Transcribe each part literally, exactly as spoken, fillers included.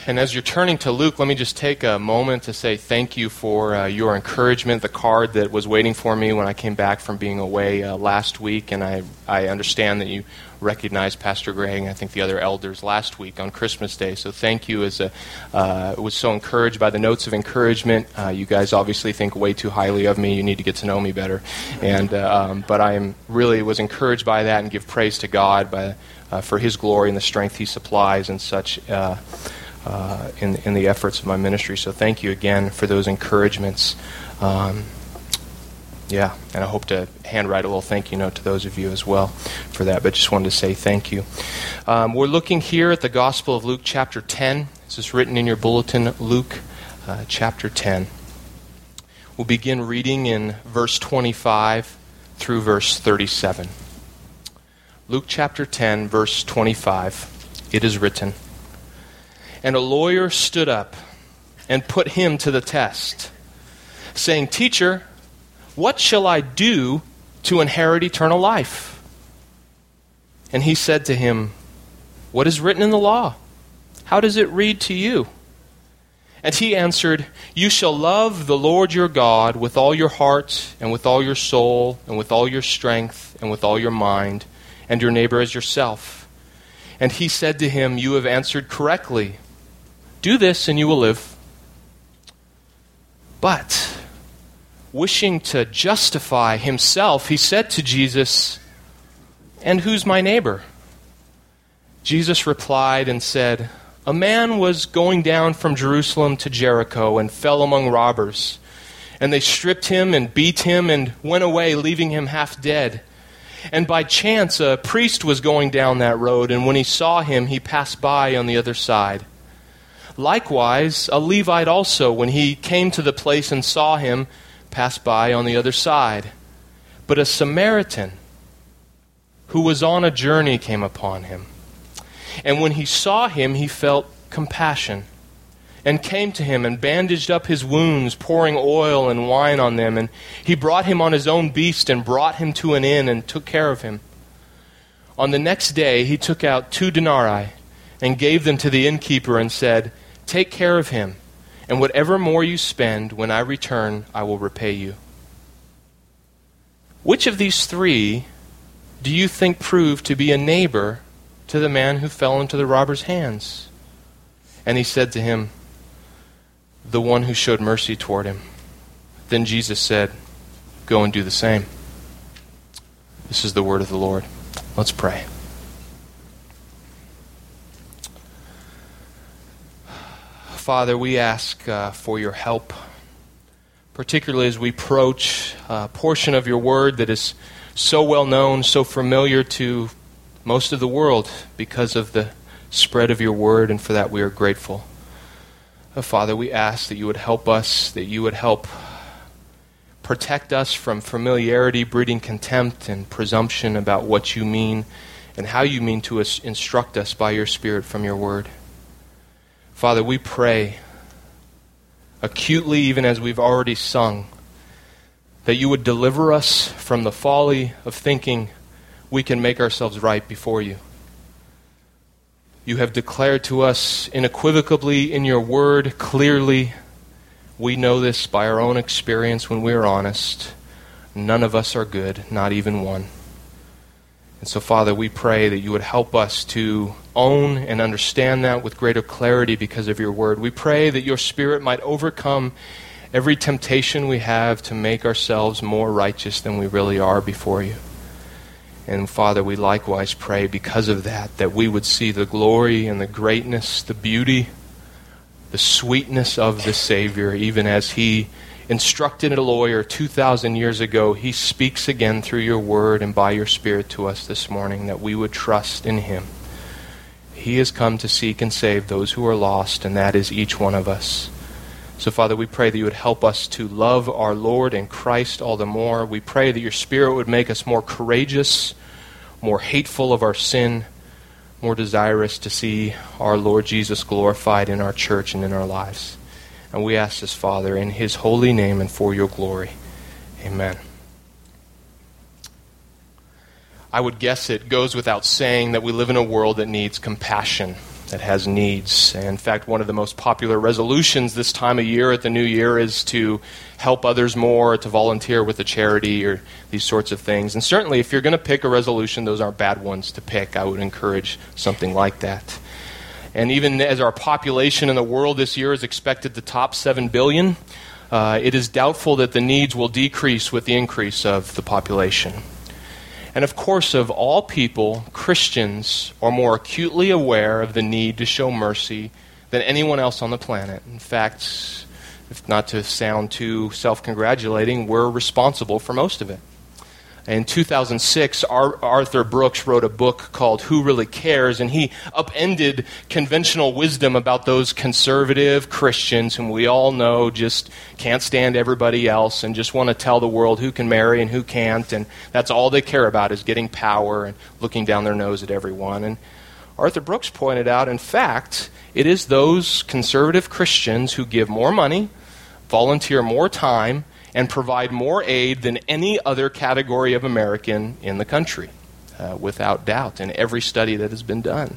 And as you're turning to Luke, let me just take a moment to say thank you for uh, your encouragement, the card that was waiting for me when I came back from being away uh, last week. And I, I understand that you recognized Pastor Greg and I think the other elders last week on Christmas Day. So thank you. As a, uh, was so encouraged by the notes of encouragement. Uh, you guys obviously think way too highly of me. You need to get to know me better. And uh, um, but I am really was encouraged by that and give praise to God by, uh, for His glory and the strength He supplies and such. Uh, Uh, in, in the efforts of my ministry. So thank you again for those encouragements. Um, yeah, and I hope to handwrite a little thank you note to those of you as well for that, but just wanted to say thank you. Um, we're looking here at the Gospel of Luke chapter ten. This is written in your bulletin, Luke uh, chapter ten. We'll begin reading in verse twenty-five through verse thirty-seven. Luke chapter ten, verse twenty-five. It is written, "And a lawyer stood up and put him to the test, saying, 'Teacher, what shall I do to inherit eternal life?' And he said to him, 'What is written in the law? How does it read to you?' And he answered, 'You shall love the Lord your God with all your heart and with all your soul and with all your strength and with all your mind, and your neighbor as yourself.' And he said to him, 'You have answered correctly. Do this and you will live.' But, wishing to justify himself, he said to Jesus, 'And who's my neighbor?' Jesus replied and said, 'A man was going down from Jerusalem to Jericho and fell among robbers. And they stripped him and beat him and went away, leaving him half dead. And by chance a priest was going down that road, and when he saw him, he passed by on the other side. Likewise, a Levite also, when he came to the place and saw him, passed by on the other side. But a Samaritan who was on a journey came upon him. And when he saw him, he felt compassion, and came to him and bandaged up his wounds, pouring oil and wine on them. And he brought him on his own beast and brought him to an inn and took care of him. On the next day he took out two denarii and gave them to the innkeeper and said, 'Take care of him, and whatever more you spend, when I return, I will repay you.' Which of these three do you think proved to be a neighbor to the man who fell into the robber's hands?" And he said to him, "The one who showed mercy toward him." Then Jesus said, "Go and do the same." This is the word of the Lord. Let's pray. Father, we ask uh, for your help, particularly as we approach a portion of your word that is so well known, so familiar to most of the world because of the spread of your word, and for that we are grateful. Uh, Father, we ask that you would help us, that you would help protect us from familiarity, breeding contempt and presumption about what you mean and how you mean to us, instruct us by your Spirit from your word. Father, we pray acutely, even as we've already sung, that you would deliver us from the folly of thinking we can make ourselves right before you. You have declared to us unequivocally in your word, clearly. We know this by our own experience when we are honest. None of us are good, not even one. And so, Father, we pray that you would help us to own and understand that with greater clarity because of your word. We pray that your Spirit might overcome every temptation we have to make ourselves more righteous than we really are before you. And Father, we likewise pray because of that, that we would see the glory and the greatness, the beauty, the sweetness of the Savior, even as he instructed a lawyer two thousand years ago. He speaks again through your word and by your Spirit to us this morning, that we would trust in him. He has come to seek and save those who are lost, and that is each one of us. So, Father, we pray that you would help us to love our Lord and Christ all the more. We pray that your Spirit would make us more courageous, more hateful of our sin, more desirous to see our Lord Jesus glorified in our church and in our lives. And we ask this, Father, in his holy name and for your glory. Amen. I would guess it goes without saying that we live in a world that needs compassion. that has needs. And in fact, one of the most popular resolutions this time of year at the new year is to help others more, to volunteer with a charity or these sorts of things. And certainly if you're going to pick a resolution, those aren't bad ones to pick. I would encourage something like that. And even as our population in the world this year is expected to top seven billion, uh, it is doubtful that the needs will decrease with the increase of the population. And of course, of all people, Christians are more acutely aware of the need to show mercy than anyone else on the planet. In fact, if not to sound too self-congratulating, we're responsible for most of it. In two thousand six, Arthur Brooks wrote a book called Who Really Cares? And he upended conventional wisdom about those conservative Christians whom we all know just can't stand everybody else and just want to tell the world who can marry and who can't, and that's all they care about is getting power and looking down their nose at everyone. And Arthur Brooks pointed out, in fact, it is those conservative Christians who give more money, volunteer more time, and provide more aid than any other category of American in the country, uh, without doubt, in every study that has been done.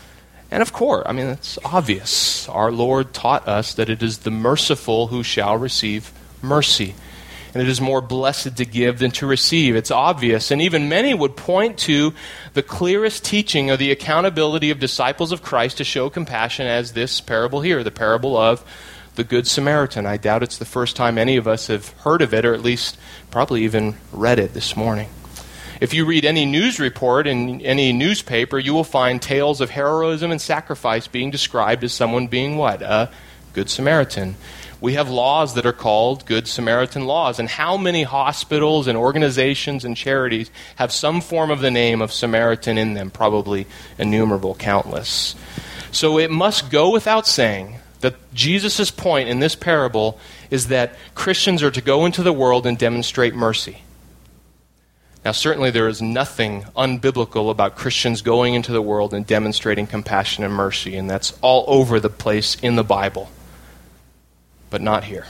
And of course, I mean, it's obvious. Our Lord taught us that it is the merciful who shall receive mercy. And it is more blessed to give than to receive. It's obvious. And even many would point to the clearest teaching of the accountability of disciples of Christ to show compassion as this parable here, the parable of the Good Samaritan. I doubt it's the first time any of us have heard of it, or at least probably even read it this morning. If you read any news report in any newspaper, you will find tales of heroism and sacrifice being described as someone being what? A Good Samaritan. We have laws that are called Good Samaritan laws. And how many hospitals and organizations and charities have some form of the name of Samaritan in them? Probably innumerable, countless. So it must go without saying that Jesus' point in this parable is that Christians are to go into the world and demonstrate mercy. Now, certainly there is nothing unbiblical about Christians going into the world and demonstrating compassion and mercy, and that's all over the place in the Bible. But not here.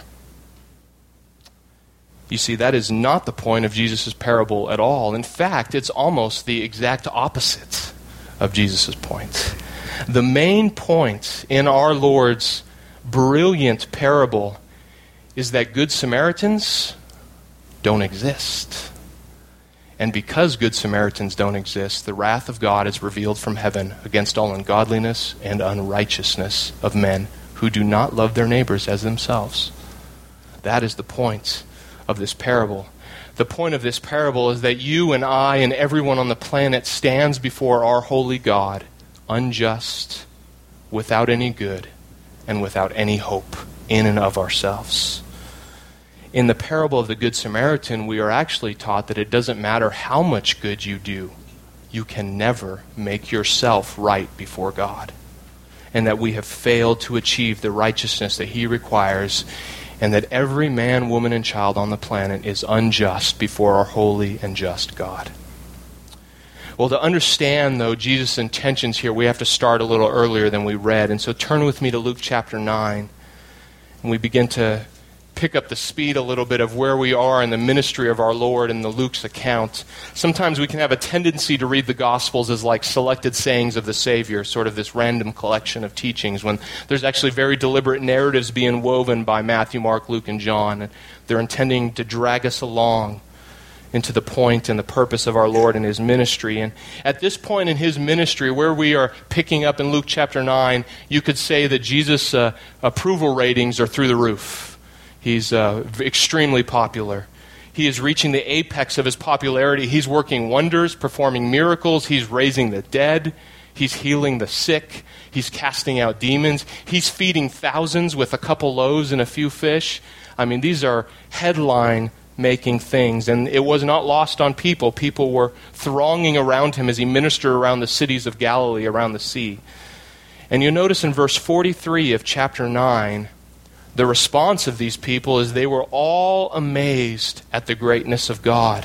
You see, that is not the point of Jesus' parable at all. In fact, it's almost the exact opposite of Jesus' point. The main point in our Lord's brilliant parable is that Good Samaritans don't exist. And because Good Samaritans don't exist, the wrath of God is revealed from heaven against all ungodliness and unrighteousness of men who do not love their neighbors as themselves. That is the point of this parable. The point of this parable is that you and I and everyone on the planet stands before our holy God, unjust, without any good, and without any hope in and of ourselves. In the parable of the Good Samaritan, we are actually taught that it doesn't matter how much good you do, you can never make yourself right before God. And that we have failed to achieve the righteousness that He requires, and that every man, woman, and child on the planet is unjust before our holy and just God. Well, to understand, though, Jesus' intentions here, we have to start a little earlier than we read. And so turn with me to Luke chapter nine. And we begin to pick up the speed a little bit of where we are in the ministry of our Lord in the Luke's account. Sometimes we can have a tendency to read the Gospels as like selected sayings of the Savior, sort of this random collection of teachings, when there's actually very deliberate narratives being woven by Matthew, Mark, Luke, and John. And they're intending to drag us along into the point and the purpose of our Lord and His ministry. And at this point in His ministry, where we are picking up in Luke chapter nine, you could say that Jesus' uh, approval ratings are through the roof. He's uh, extremely popular. He is reaching the apex of His popularity. He's working wonders, performing miracles. He's raising the dead. He's healing the sick. He's casting out demons. He's feeding thousands with a couple loaves and a few fish. I mean, these are headline making things, and it was not lost on people. People were thronging around Him as He ministered around the cities of Galilee, around the sea. And you notice in verse forty-three of chapter nine, the response of these people is they were all amazed at the greatness of God.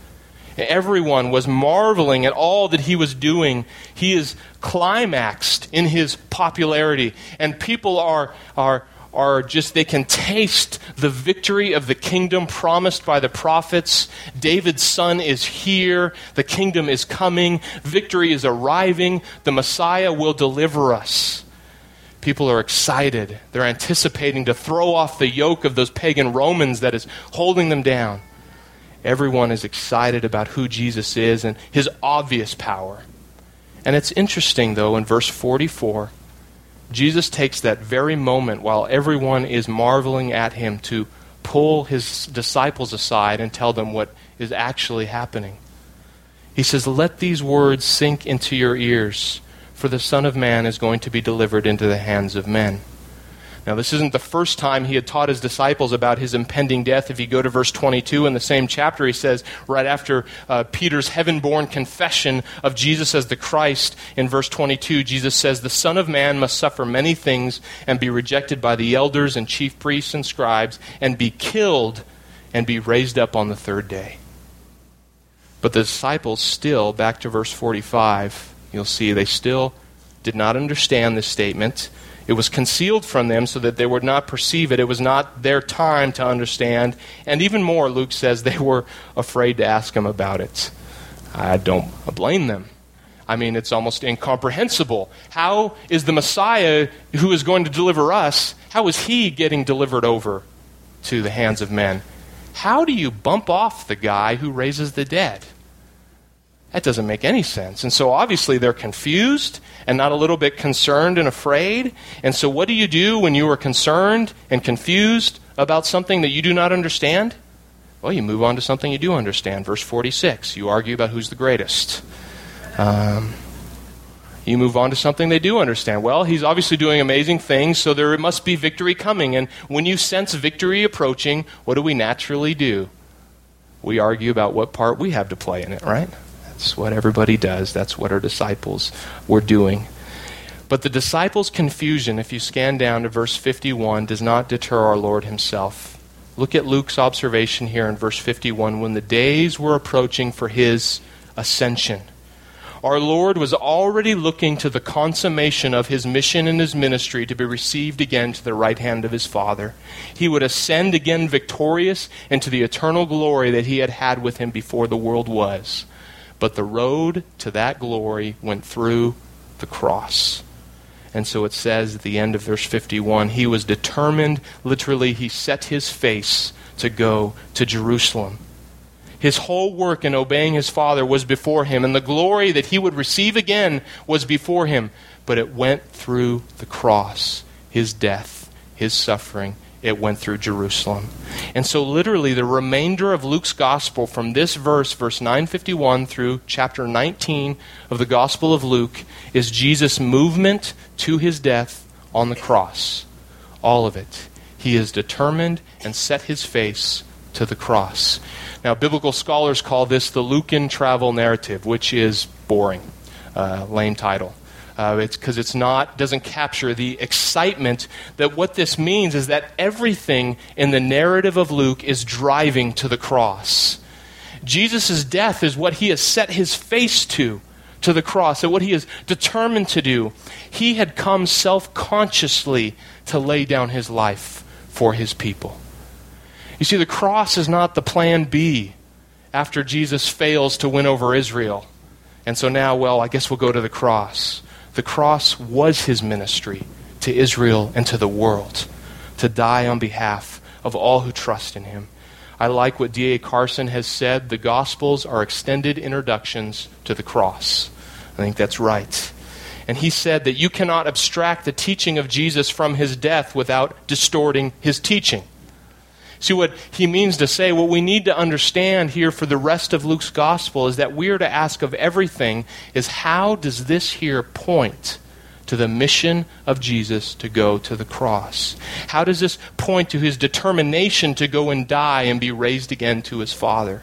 Everyone was marveling at all that He was doing. He is climaxed in His popularity, and people are are are just, they can taste the victory of the kingdom promised by the prophets. David's son is here. The kingdom is coming. Victory is arriving. The Messiah will deliver us. People are excited. They're anticipating to throw off the yoke of those pagan Romans that is holding them down. Everyone is excited about who Jesus is and his obvious power. And it's interesting, though, in verse forty-four, Jesus takes that very moment while everyone is marveling at him to pull his disciples aside and tell them what is actually happening. He says, "Let these words sink into your ears, for the Son of Man is going to be delivered into the hands of men." Now, this isn't the first time he had taught his disciples about his impending death. If you go to verse twenty-two in the same chapter, he says, right after uh, Peter's heaven-born confession of Jesus as the Christ, in verse twenty-two, Jesus says, "The Son of Man must suffer many things and be rejected by the elders and chief priests and scribes and be killed and be raised up on the third day." But the disciples still, back to verse forty-five, you'll see they still did not understand this statement. It was concealed from them so that they would not perceive it. It was not their time to understand. And even more, Luke says, they were afraid to ask him about it. I don't blame them. I mean, it's almost incomprehensible. How is the Messiah who is going to deliver us, how is he getting delivered over to the hands of men? How do you bump off the guy who raises the dead? That doesn't make any sense. And so obviously they're confused and not a little bit concerned and afraid. And so what do you do when you are concerned and confused about something that you do not understand? Well, you move on to something you do understand. Verse forty-six, you argue about who's the greatest. Um, you move on to something they do understand. Well, he's obviously doing amazing things, so there must be victory coming. And when you sense victory approaching, what do we naturally do? We argue about what part we have to play in it, right? That's what everybody does. That's what our disciples were doing. But the disciples' confusion, if you scan down to verse fifty-one, does not deter our Lord himself. Look at Luke's observation here in verse fifty-one. When the days were approaching for his ascension, our Lord was already looking to the consummation of his mission and his ministry to be received again to the right hand of his Father. He would ascend again victorious into the eternal glory that he had had with him before the world was. But the road to that glory went through the cross. And so it says at the end of verse fifty-one, he was determined, literally, he set his face to go to Jerusalem. His whole work in obeying his Father was before him, and the glory that he would receive again was before him. But it went through the cross, his death, his suffering. It went through Jerusalem. And so literally the remainder of Luke's gospel from this verse, verse nine fifty-one through chapter nineteen of the Gospel of Luke, is Jesus' movement to his death on the cross. All of it. He is determined and set his face to the cross. Now, biblical scholars call this the Lucan travel narrative, which is boring, uh, lame title. Uh, it's because it's not, doesn't capture the excitement that what this means is that everything in the narrative of Luke is driving to the cross. Jesus' death is what he has set his face to, to the cross, and what he is determined to do. He had come self-consciously to lay down his life for his people. You see, the cross is not the plan B after Jesus fails to win over Israel. And so now, well, I guess we'll go to the cross. The cross was his ministry to Israel and to the world, to die on behalf of all who trust in him. I like what D A Carson has said, the Gospels are extended introductions to the cross. I think that's right. And he said that you cannot abstract the teaching of Jesus from his death without distorting his teaching. See, what he means to say, what we need to understand here for the rest of Luke's gospel is that we are to ask of everything is how does this here point to the mission of Jesus to go to the cross? How does this point to his determination to go and die and be raised again to his Father?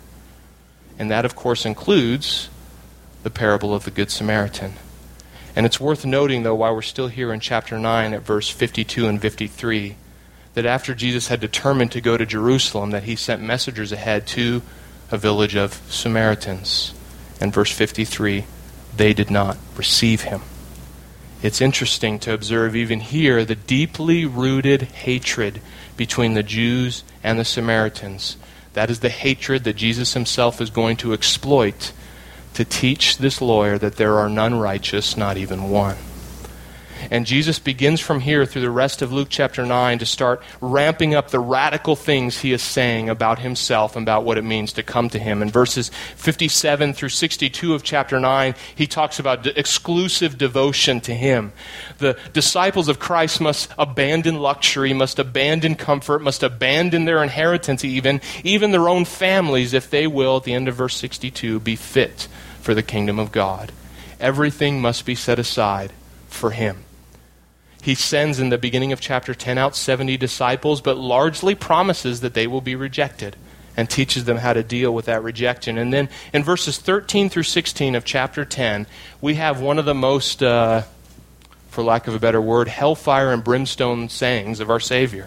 And that, of course, includes the parable of the Good Samaritan. And it's worth noting, though, while we're still here in chapter nine at verse fifty-two and fifty-three, that after Jesus had determined to go to Jerusalem, that he sent messengers ahead to a village of Samaritans. And verse fifty-three, they did not receive him. It's interesting to observe even here the deeply rooted hatred between the Jews and the Samaritans. That is the hatred that Jesus himself is going to exploit to teach this lawyer that there are none righteous, not even one. And Jesus begins from here through the rest of Luke chapter nine to start ramping up the radical things he is saying about himself and about what it means to come to him. In verses fifty-seven through sixty-two of chapter nine, he talks about exclusive devotion to him. The disciples of Christ must abandon luxury, must abandon comfort, must abandon their inheritance even, even their own families, if they will, at the end of verse sixty-two, be fit for the kingdom of God. Everything must be set aside for him. He sends in the beginning of chapter ten out seventy disciples, but largely promises that they will be rejected and teaches them how to deal with that rejection. And then in verses thirteen through sixteen of chapter ten, we have one of the most, uh, for lack of a better word, hellfire and brimstone sayings of our Savior.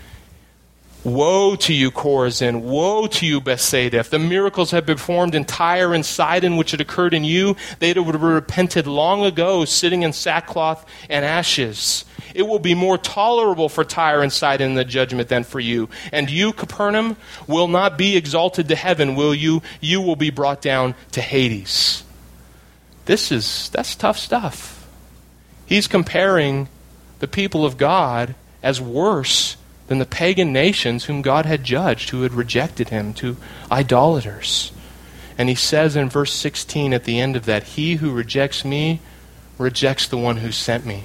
Woe to you, Chorazin! Woe to you, Bethsaida! If the miracles had been performed in Tyre and Sidon, which had occurred in you, they would have repented long ago, sitting in sackcloth and ashes. It will be more tolerable for Tyre and Sidon in the judgment than for you. And you, Capernaum, will not be exalted to heaven, will you? You will be brought down to Hades. This is, that's tough stuff. He's comparing the people of God as worse than the pagan nations whom God had judged, who had rejected him, to idolaters. And he says in verse sixteen at the end of that, he who rejects me rejects the one who sent me.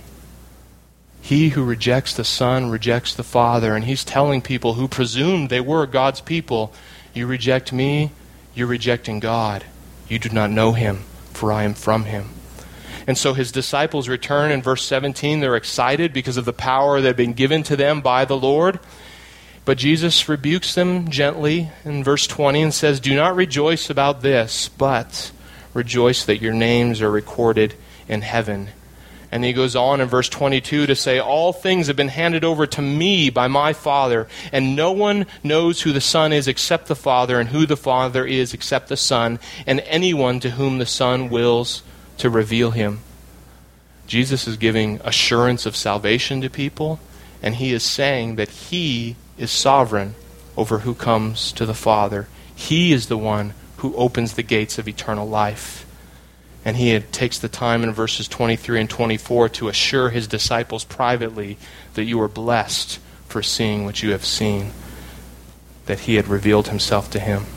He who rejects the Son rejects the Father. And he's telling people who presumed they were God's people, you reject me, you're rejecting God. You do not know him, for I am from him. And so his disciples return in verse seventeen. They're excited because of the power that had been given to them by the Lord. But Jesus rebukes them gently in verse twenty and says, do not rejoice about this, but rejoice that your names are recorded in heaven. And he goes on in verse twenty-two to say, all things have been handed over to me by my Father, and no one knows who the Son is except the Father, and who the Father is except the Son, and anyone to whom the Son wills to reveal him. Jesus is giving assurance of salvation to people, and he is saying that he is sovereign over who comes to the Father. He is the one who opens the gates of eternal life. And he takes the time in verses twenty-three and twenty-four to assure his disciples privately that you are blessed for seeing what you have seen, that he had revealed himself to him.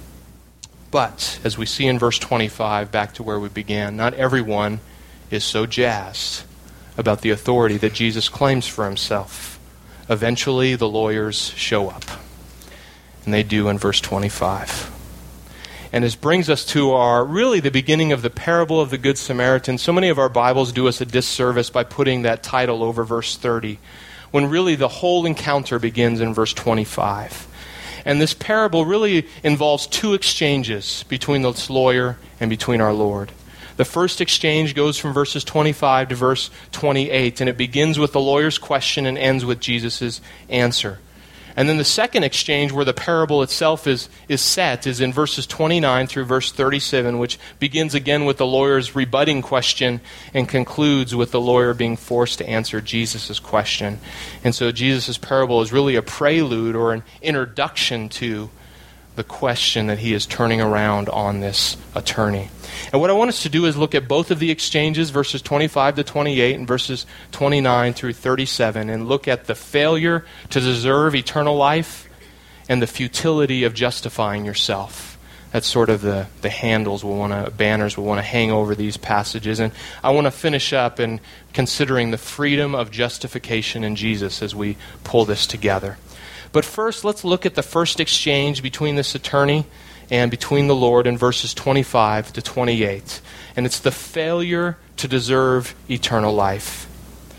But, as we see in verse twenty-five, back to where we began, not everyone is so jazzed about the authority that Jesus claims for himself. Eventually, the lawyers show up. And they do in verse twenty-five. And this brings us to our, really the beginning of the parable of the Good Samaritan. So many of our Bibles do us a disservice by putting that title over verse thirty, when really the whole encounter begins in verse twenty-five. And this parable really involves two exchanges between this lawyer and between our Lord. The first exchange goes from verses twenty-five to verse twenty-eight, and it begins with the lawyer's question and ends with Jesus' answer. And then the second exchange, where the parable itself is, is set, is in verses twenty-nine through verse thirty-seven, which begins again with the lawyer's rebutting question and concludes with the lawyer being forced to answer Jesus' question. And so Jesus' parable is really a prelude or an introduction to the question that he is turning around on this attorney. And what I want us to do is look at both of the exchanges, verses twenty-five to twenty-eight and verses twenty-nine through thirty-seven, and look at the failure to deserve eternal life and the futility of justifying yourself. That's sort of the, the handles we'll want to, banners we'll want to hang over these passages. And I want to finish up in considering the freedom of justification in Jesus as we pull this together. But first, let's look at the first exchange between this attorney and between the Lord in verses twenty-five to twenty-eight. And it's the failure to deserve eternal life.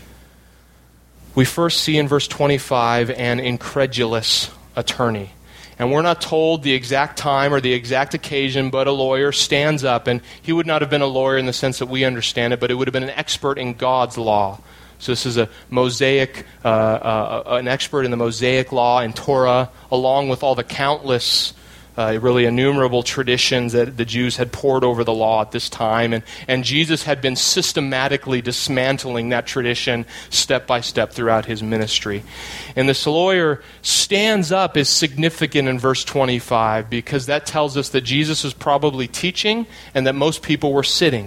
We first see in verse twenty-five an incredulous attorney. And we're not told the exact time or the exact occasion, but a lawyer stands up, and he would not have been a lawyer in the sense that we understand it, but it would have been an expert in God's law. So this is a Mosaic, uh, uh, an expert in the Mosaic law and Torah, along with all the countless uh, really innumerable traditions that the Jews had poured over the law at this time, and, and Jesus had been systematically dismantling that tradition step by step throughout his ministry. And this lawyer stands up is significant in verse twenty-five, because that tells us that Jesus was probably teaching and that most people were sitting.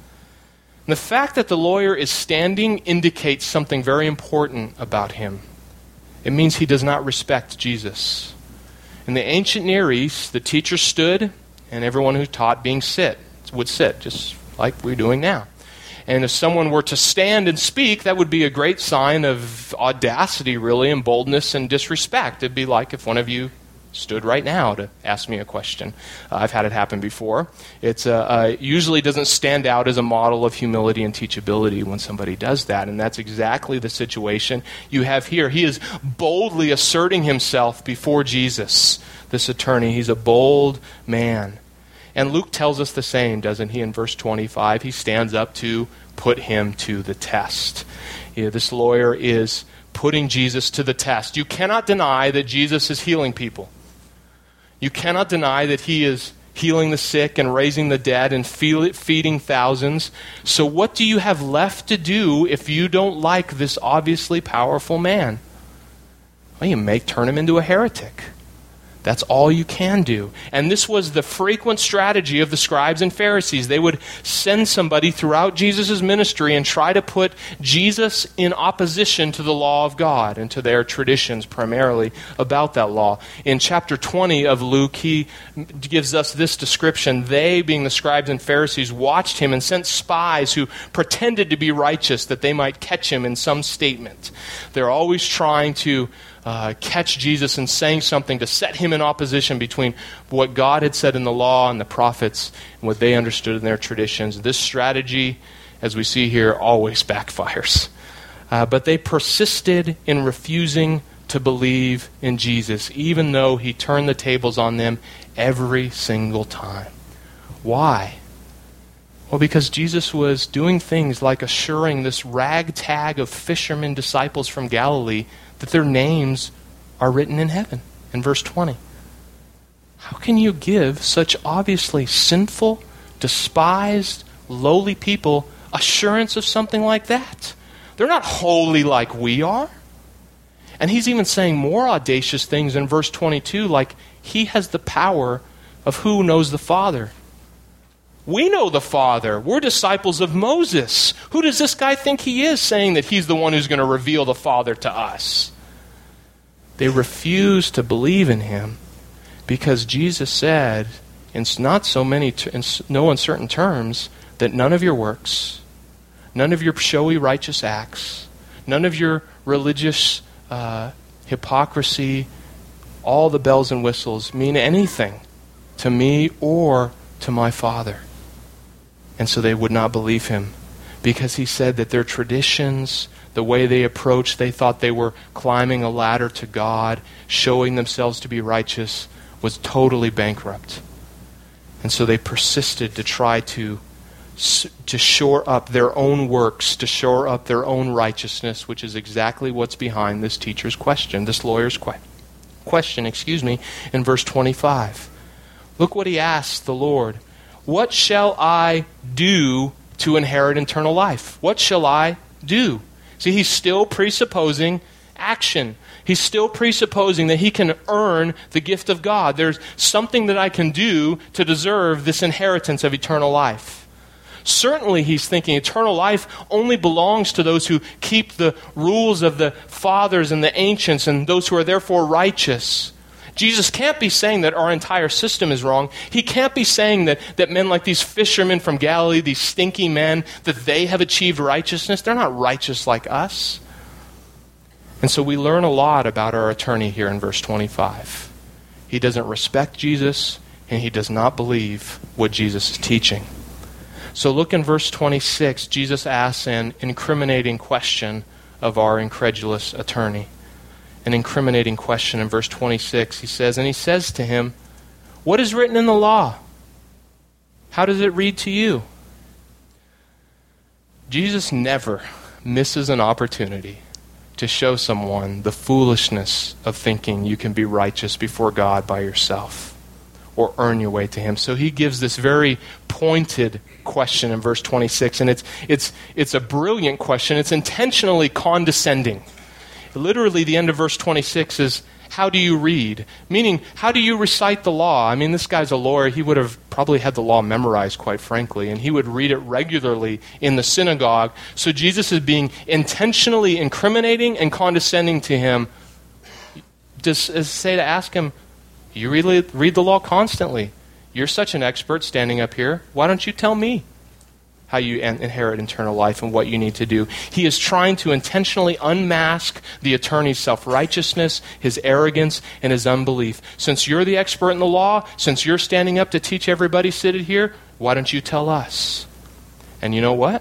And the fact that the lawyer is standing indicates something very important about him. It means he does not respect Jesus. In the ancient Near East, the teacher stood, and everyone who taught being sit would sit, just like we're doing now. And if someone were to stand and speak, that would be a great sign of audacity, really, and boldness and disrespect. It'd be like if one of you stood right now to ask me a question. Uh, I've had it happen before. It uh, uh, usually doesn't stand out as a model of humility and teachability when somebody does that, and that's exactly the situation you have here. He is boldly asserting himself before Jesus, this attorney. He's a bold man. And Luke tells us the same, doesn't he? In verse twenty-five, he stands up to put him to the test. Yeah, this lawyer is putting Jesus to the test. You cannot deny that Jesus is healing people. You cannot deny that he is healing the sick and raising the dead and feeding thousands. So what do you have left to do if you don't like this obviously powerful man? Well, you may turn him into a heretic. That's all you can do. And this was the frequent strategy of the scribes and Pharisees. They would send somebody throughout Jesus' ministry and try to put Jesus in opposition to the law of God and to their traditions primarily about that law. In chapter twenty of Luke, he gives us this description. They, being the scribes and Pharisees, watched him and sent spies who pretended to be righteous that they might catch him in some statement. They're always trying to Uh, catch Jesus in saying something to set him in opposition between what God had said in the law and the prophets and what they understood in their traditions. This strategy, as we see here, always backfires. Uh, but they persisted in refusing to believe in Jesus, even though he turned the tables on them every single time. Why? Well, because Jesus was doing things like assuring this ragtag of fishermen disciples from Galilee that their names are written in heaven, in verse twenty. How can you give such obviously sinful, despised, lowly people assurance of something like that? They're not holy like we are. And he's even saying more audacious things in verse twenty-two, like he has the power of who knows the Father. We know the Father. We're disciples of Moses. Who does this guy think he is, saying that he's the one who's going to reveal the Father to us? They refuse to believe in him because Jesus said, in not so many, in no uncertain terms, that none of your works, none of your showy righteous acts, none of your religious uh, hypocrisy, all the bells and whistles mean anything to me or to my Father. And so they would not believe him because he said that their traditions, the way they approached, they thought they were climbing a ladder to God, showing themselves to be righteous, was totally bankrupt. And so they persisted to try to, to shore up their own works, to shore up their own righteousness, which is exactly what's behind this teacher's question, this lawyer's que- question, excuse me, in verse twenty-five. Look what he asked the Lord. What shall I do to inherit eternal life? What shall I do? See, he's still presupposing action. He's still presupposing that he can earn the gift of God. There's something that I can do to deserve this inheritance of eternal life. Certainly, he's thinking eternal life only belongs to those who keep the rules of the fathers and the ancients and those who are therefore righteous. Jesus can't be saying that our entire system is wrong. He can't be saying that, that men like these fishermen from Galilee, these stinky men, that they have achieved righteousness. They're not righteous like us. And so we learn a lot about our attorney here in verse twenty-five. He doesn't respect Jesus, and he does not believe what Jesus is teaching. So look in verse twenty-six. Jesus asks an incriminating question of our incredulous attorney. An incriminating question in verse twenty-six. He says, and he says to him, what is written in the law? How does it read to you? Jesus never misses an opportunity to show someone the foolishness of thinking you can be righteous before God by yourself. or earn your way to him? So he gives this very pointed question in verse twenty-six, and it's it's it's a brilliant question. It's intentionally condescending. Literally, the end of verse twenty-six is, how do you read? Meaning, how do you recite the law? I mean, this guy's a lawyer. He would have probably had the law memorized, quite frankly, and he would read it regularly in the synagogue. So Jesus is being intentionally incriminating and condescending to him. Just as say to ask him, you really read the law constantly. You're such an expert standing up here. Why don't you tell me how you inherit eternal life and what you need to do? He is trying to intentionally unmask the attorney's self-righteousness, his arrogance, and his unbelief. Since you're the expert in the law, since you're standing up to teach everybody seated here, why don't you tell us? And you know what?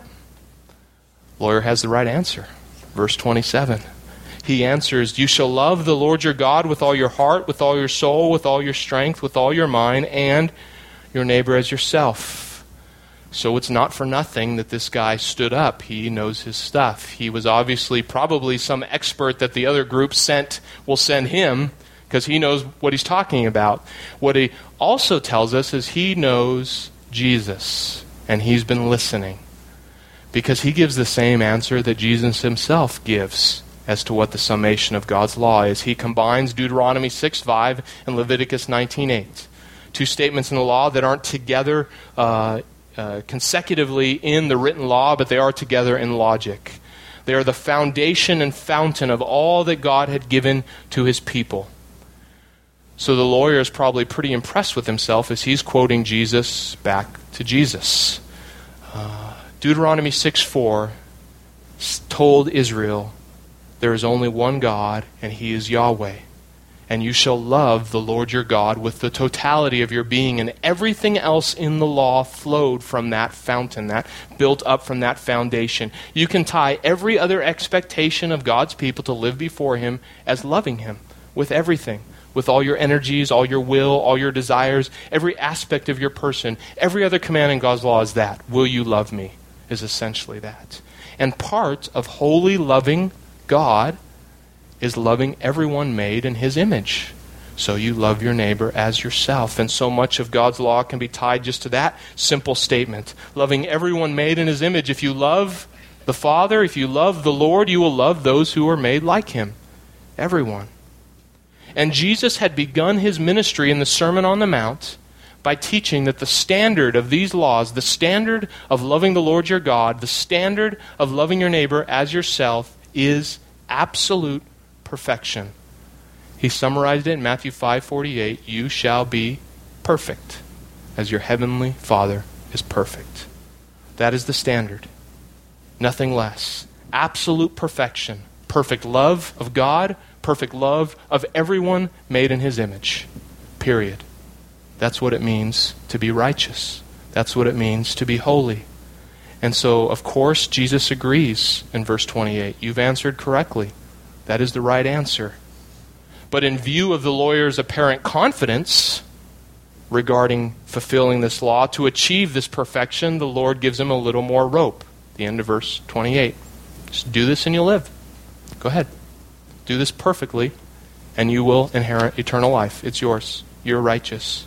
Lawyer has the right answer. Verse twenty-seven. He answers, you shall love the Lord your God with all your heart, with all your soul, with all your strength, with all your mind, and your neighbor as yourself. So it's not for nothing that this guy stood up. He knows his stuff. He was obviously probably some expert that the other group sent will send him, because he knows what he's talking about. What he also tells us is he knows Jesus, and he's been listening, because he gives the same answer that Jesus himself gives as to what the summation of God's law is. He combines Deuteronomy six five and Leviticus nineteen eight, two statements in the law that aren't together uh, uh, consecutively in the written law, but they are together in logic. They are the foundation and fountain of all that God had given to his people. So the lawyer is probably pretty impressed with himself as he's quoting Jesus back to Jesus. Uh, Deuteronomy six four told Israel, there is only one God, and he is Yahweh. And you shall love the Lord your God with the totality of your being. And everything else in the law flowed from that fountain, that built up from that foundation. You can tie every other expectation of God's people to live before him as loving him with everything, with all your energies, all your will, all your desires, every aspect of your person. Every other command in God's law is that. Will you love me? Is essentially that. And part of holy, loving God is loving everyone made in his image. So you love your neighbor as yourself. And so much of God's law can be tied just to that simple statement. Loving everyone made in his image. If you love the Father, if you love the Lord, you will love those who are made like him. Everyone. And Jesus had begun his ministry in the Sermon on the Mount by teaching that the standard of these laws, the standard of loving the Lord your God, the standard of loving your neighbor as yourself, is absolute perfection. He summarized it in Matthew five forty-eight, you shall be perfect as your heavenly Father is perfect. That is the standard. Nothing less. Absolute perfection. Perfect love of God, perfect love of everyone made in his image. Period. That's what it means to be righteous. That's what it means to be holy. And so, of course, Jesus agrees in verse twenty-eight. You've answered correctly. That is the right answer. But in view of the lawyer's apparent confidence regarding fulfilling this law, to achieve this perfection, the Lord gives him a little more rope. The end of verse twenty-eight. Just do this and you'll live. Go ahead. Do this perfectly and you will inherit eternal life. It's yours. You're righteous.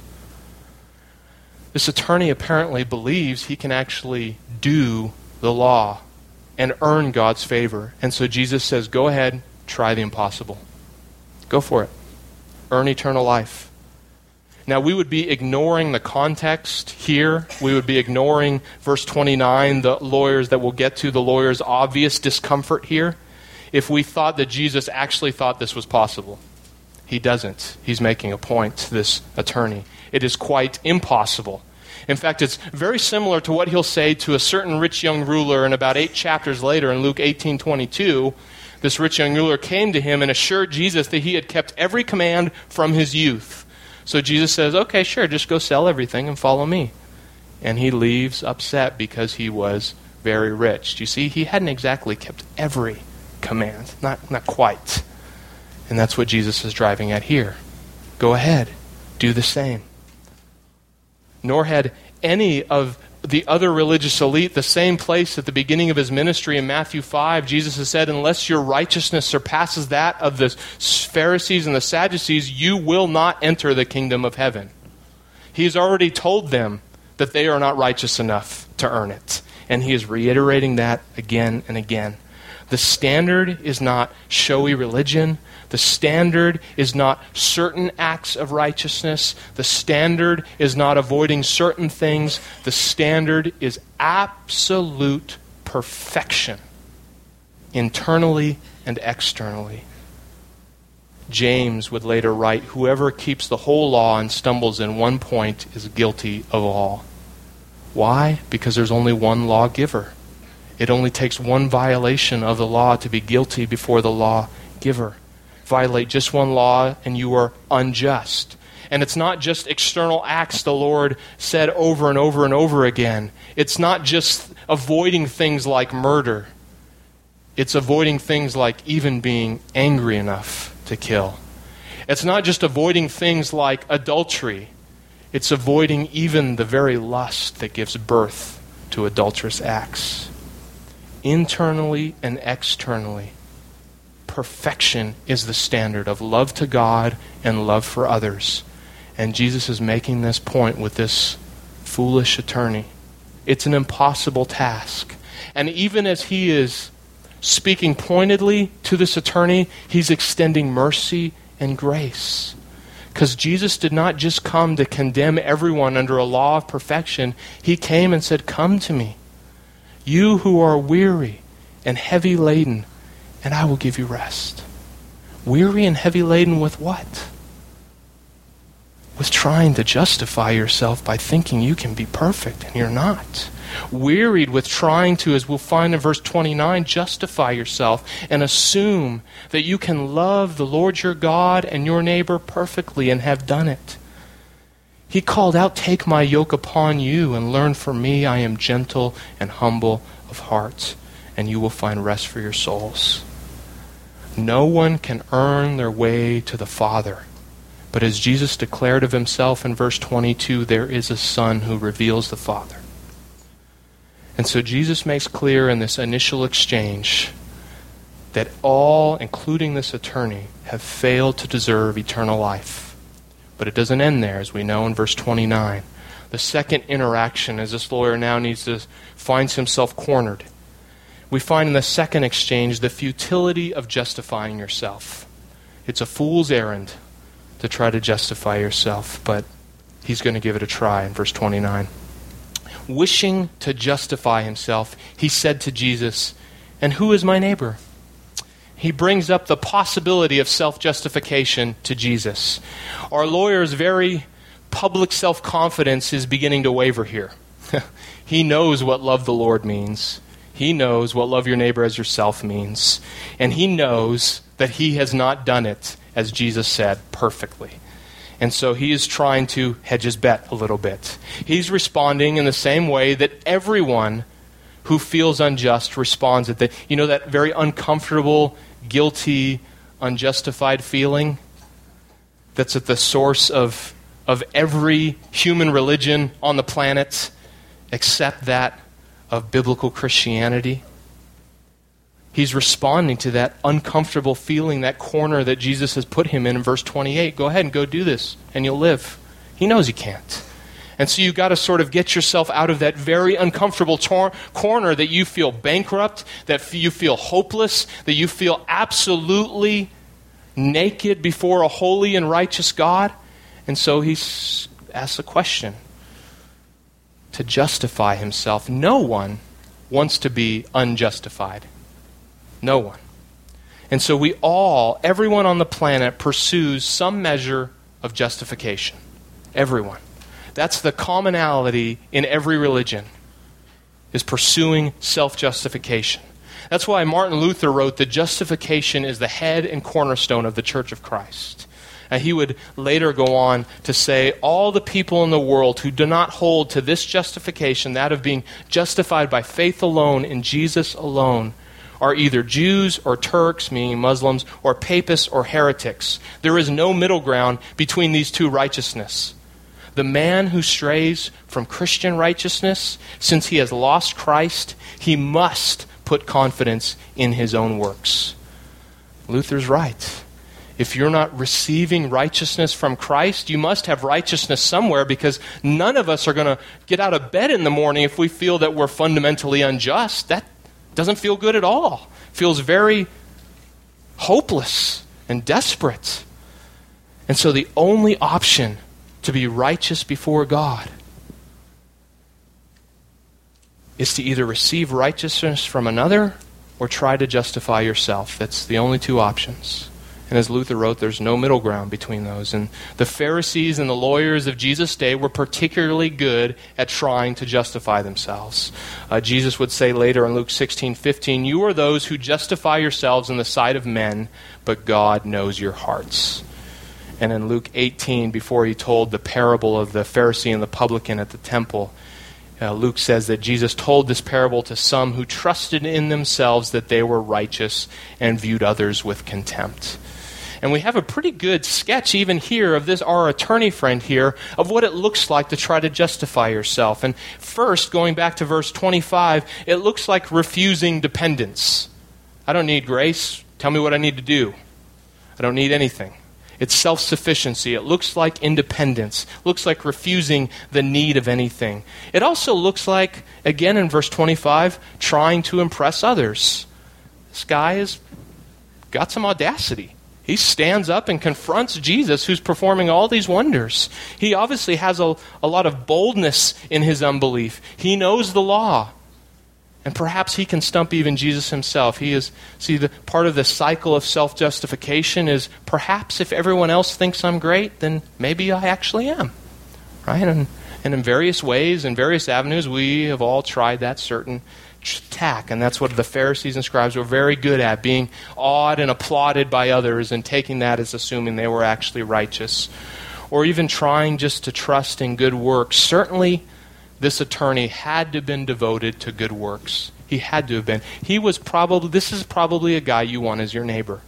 This attorney apparently believes he can actually do the law and earn God's favor. And so Jesus says, go ahead, try the impossible. Go for it. Earn eternal life. Now, we would be ignoring the context here. We would be ignoring verse twenty-nine, the lawyers that we'll get to, the lawyer's obvious discomfort here, if we thought that Jesus actually thought this was possible. He doesn't. He's making a point to this attorney. It is quite impossible. In fact, it's very similar to what he'll say to a certain rich young ruler in about eight chapters later in Luke eighteen twenty-two. This rich young ruler came to him and assured Jesus that he had kept every command from his youth. So Jesus says, okay, sure, just go sell everything and follow me. And he leaves upset because he was very rich. You see, he hadn't exactly kept every command. Not, not quite. And that's what Jesus is driving at here. Go ahead. Do the same. Nor had any of the other religious elite the same place at the beginning of his ministry in Matthew five. Jesus has said, unless your righteousness surpasses that of the Pharisees and the Sadducees, you will not enter the kingdom of heaven. He's already told them that they are not righteous enough to earn it. And he is reiterating that again and again. The standard is not showy religion. The standard is not certain acts of righteousness. The standard is not avoiding certain things. The standard is absolute perfection, internally and externally. James would later write, whoever keeps the whole law and stumbles in one point is guilty of all. Why? Because there's only one lawgiver. It only takes one violation of the law to be guilty before the lawgiver. Violate just one law and you are unjust. And it's not just external acts the Lord said over and over and over again. It's not just avoiding things like murder. It's avoiding things like even being angry enough to kill. It's not just avoiding things like adultery. It's avoiding even the very lust that gives birth to adulterous acts. Internally and externally, perfection is the standard of love to God and love for others. And Jesus is making this point with this foolish attorney. It's an impossible task. And even as he is speaking pointedly to this attorney, he's extending mercy and grace. Because Jesus did not just come to condemn everyone under a law of perfection. He came and said, come to me, you who are weary and heavy laden, and I will give you rest. Weary and heavy laden with what? With trying to justify yourself by thinking you can be perfect and you're not. Wearied with trying to, as we'll find in verse twenty-nine, justify yourself and assume that you can love the Lord your God and your neighbor perfectly and have done it. He called out, take my yoke upon you and learn from me. I am gentle and humble of heart, and you will find rest for your souls. No one can earn their way to the Father. But as Jesus declared of himself in verse twenty-two, there is a Son who reveals the Father. And so Jesus makes clear in this initial exchange that all, including this attorney, have failed to deserve eternal life. But it doesn't end there, as we know in verse twenty-nine. The second interaction, as this lawyer now needs to, finds himself cornered. We find in the second exchange the futility of justifying yourself. It's a fool's errand to try to justify yourself, but he's going to give it a try in verse twenty-nine. Wishing to justify himself, he said to Jesus, and who is my neighbor? He brings up the possibility of self-justification to Jesus. Our lawyer's very public self-confidence is beginning to waver here. He knows what love the Lord means. He knows what love your neighbor as yourself means. And he knows that he has not done it, as Jesus said, perfectly. And so he is trying to hedge his bet a little bit. He's responding in the same way that everyone who feels unjust responds. At the, you know that very uncomfortable, guilty, unjustified feeling that's at the source of, of every human religion on the planet except that of biblical Christianity? He's responding to that uncomfortable feeling, that corner that Jesus has put him in in verse twenty-eight. Go ahead and go do this, and you'll live. He knows he can't. And so you've got to sort of get yourself out of that very uncomfortable tor- corner that you feel bankrupt, that f- you feel hopeless, that you feel absolutely naked before a holy and righteous God. And so he s- asks a question to justify himself. No one wants to be unjustified. No one. And so we all, everyone on the planet, pursues some measure of justification. Everyone. That's the commonality in every religion, is pursuing self-justification. That's why Martin Luther wrote that justification is the head and cornerstone of the Church of Christ. And he would later go on to say, all the people in the world who do not hold to this justification, that of being justified by faith alone in Jesus alone, are either Jews or Turks, meaning Muslims, or papists or heretics. There is no middle ground between these two righteousness. The man who strays from Christian righteousness, since he has lost Christ, he must put confidence in his own works. Luther's right. If you're not receiving righteousness from Christ, you must have righteousness somewhere, because none of us are going to get out of bed in the morning if we feel that we're fundamentally unjust. That doesn't feel good at all. It feels very hopeless and desperate. And so the only option to be righteous before God is to either receive righteousness from another or try to justify yourself. That's the only two options. And as Luther wrote, there's no middle ground between those. And the Pharisees and the lawyers of Jesus' day were particularly good at trying to justify themselves. Uh, Jesus would say later in Luke sixteen fifteen, "You are those who justify yourselves in the sight of men, but God knows your hearts." And in Luke eighteen, before he told the parable of the Pharisee and the publican at the temple, Uh, Luke says that Jesus told this parable to some who trusted in themselves that they were righteous and viewed others with contempt. And we have a pretty good sketch even here of this, our attorney friend here, of what it looks like to try to justify yourself. And first, going back to verse twenty-five, it looks like refusing dependence. I don't need grace. Tell me what I need to do. I don't need anything. It's self-sufficiency. It looks like independence. It looks like refusing the need of anything. It also looks like, again in verse twenty-five, trying to impress others. This guy has got some audacity. He stands up and confronts Jesus, who's performing all these wonders. He obviously has a, a lot of boldness in his unbelief. He knows the law. And perhaps he can stump even Jesus himself. He is, see, the part of the cycle of self-justification is perhaps if everyone else thinks I'm great, then maybe I actually am. Right? And, and in various ways, in various avenues, we have all tried that certain tack. And that's what the Pharisees and scribes were very good at, being awed and applauded by others and taking that as assuming they were actually righteous. Or even trying just to trust in good works. Certainly, this attorney had to have been devoted to good works. He had to have been. He was probably, this is probably a guy you want as your neighbor.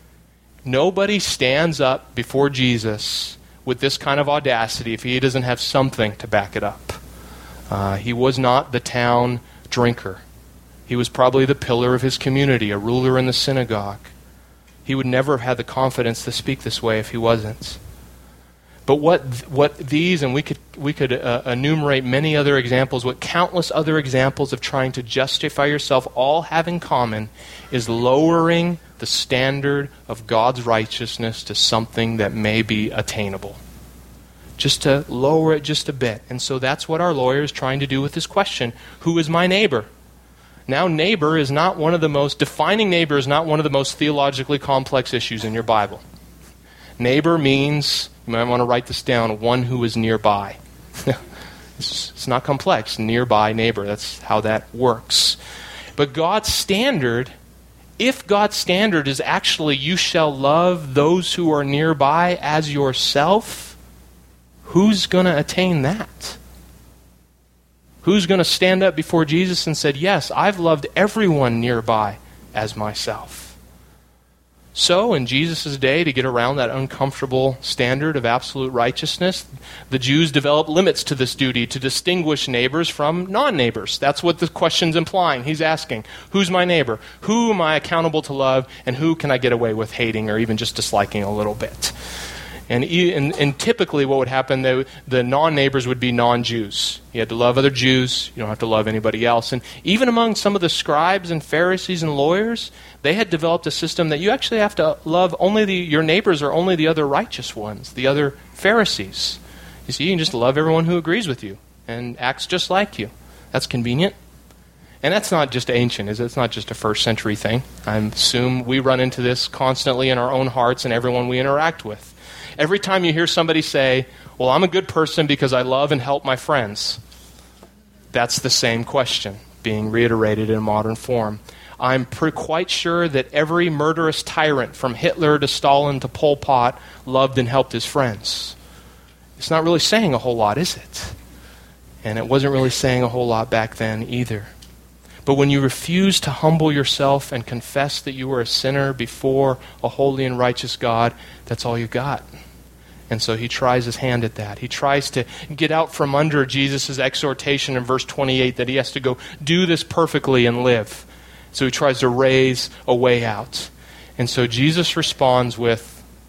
Nobody stands up before Jesus with this kind of audacity if he doesn't have something to back it up. Uh, he was not the town drinker. He was probably the pillar of his community, a ruler in the synagogue. He would never have had the confidence to speak this way if he wasn't. But what what these, and we could we could uh, enumerate many other examples, what countless other examples of trying to justify yourself all have in common is lowering the standard of God's righteousness to something that may be attainable. Just to lower it just a bit. And so that's what our lawyer is trying to do with this question. Who is my neighbor? Now, neighbor is not one of the most, defining neighbor is not one of the most theologically complex issues in your Bible. Neighbor means, you might want to write this down, one who is nearby. it's, it's not complex. Nearby neighbor. That's how that works. But God's standard, if God's standard is actually you shall love those who are nearby as yourself, who's going to attain that? Who's going to stand up before Jesus and said, yes, I've loved everyone nearby as myself? So, in Jesus' day, to get around that uncomfortable standard of absolute righteousness, the Jews developed limits to this duty to distinguish neighbors from non-neighbors. That's what the question's implying. He's asking, who's my neighbor? Who am I accountable to love? And who can I get away with hating or even just disliking a little bit? And, and, and typically what would happen, the, the non-neighbors would be non-Jews. You had to love other Jews. You don't have to love anybody else. And even among some of the scribes and Pharisees and lawyers, they had developed a system that you actually have to love only the, your neighbors are only the other righteous ones, the other Pharisees. You see, you can just love everyone who agrees with you and acts just like you. That's convenient. And that's not just ancient, is it? It's not just a first century thing. I assume we run into this constantly in our own hearts and everyone we interact with. Every time you hear somebody say, well, I'm a good person because I love and help my friends, that's the same question being reiterated in a modern form. I'm pre- quite sure that every murderous tyrant from Hitler to Stalin to Pol Pot loved and helped his friends. It's not really saying a whole lot, is it? And it wasn't really saying a whole lot back then either. But when you refuse to humble yourself and confess that you are a sinner before a holy and righteous God, that's all you got. And so he tries his hand at that. He tries to get out from under Jesus' exhortation in verse twenty-eight that he has to go do this perfectly and live. So he tries to raise a way out. And so Jesus responds with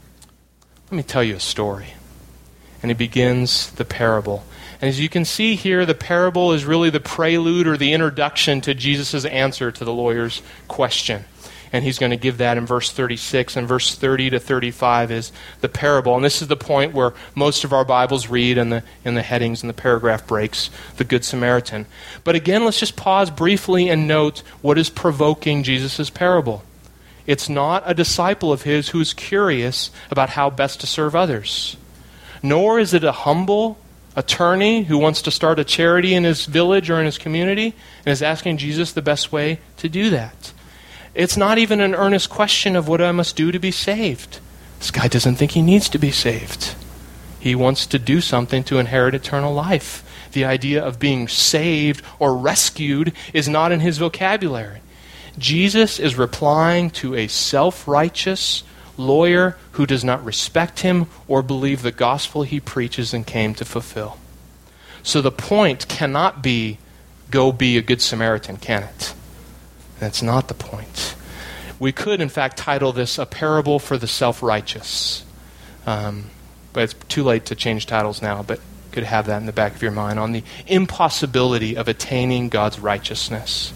Let me tell you a story. And he begins the parable. And as you can see here, the parable is really the prelude or the introduction to Jesus' answer to the lawyer's question. And he's going to give that in verse thirty-six. And verse thirty to thirty-five is the parable. And this is the point where most of our Bibles read in the, in the headings and the paragraph breaks, the Good Samaritan. But again, let's just pause briefly and note what is provoking Jesus' parable. It's not a disciple of his who's curious about how best to serve others. Nor is it a humble attorney who wants to start a charity in his village or in his community and is asking Jesus the best way to do that. It's not even an earnest question of what I must do to be saved. This guy doesn't think he needs to be saved. He wants to do something to inherit eternal life. The idea of being saved or rescued is not in his vocabulary. Jesus is replying to a self-righteous lawyer who does not respect him or believe the gospel he preaches and came to fulfill. So the point cannot be, go be a good Samaritan, can it? That's not the point. We could, in fact, title this A Parable for the Self-Righteous. Um, but it's too late to change titles now, but you could have that in the back of your mind on the impossibility of attaining God's righteousness.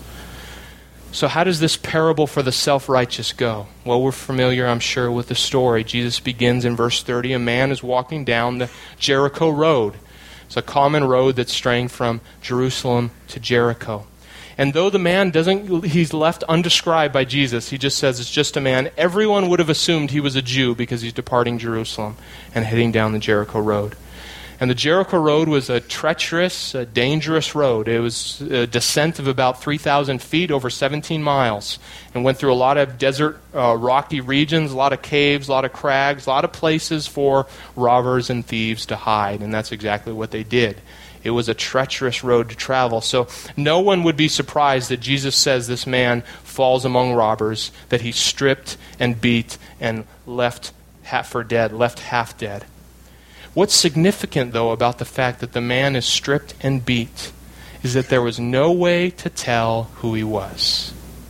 So how does this parable for the self-righteous go? Well, we're familiar, I'm sure, with the story. Jesus begins in verse thirty. A man is walking down the Jericho road. It's a common road that's straying from Jerusalem to Jericho. And though the man doesn't, he's left undescribed by Jesus. He just says it's just a man. Everyone would have assumed he was a Jew because he's departing Jerusalem and heading down the Jericho road. And the Jericho road was a treacherous, a dangerous road. It was a descent of about three thousand feet over seventeen miles and went through a lot of desert, uh, rocky regions, a lot of caves, a lot of crags, a lot of places for robbers and thieves to hide. And that's exactly what they did. It was a treacherous road to travel. So no one would be surprised that Jesus says this man falls among robbers, that he's stripped and beat and left half for dead, left half dead. What's significant, though, about the fact that the man is stripped and beat is that there was no way to tell who he was.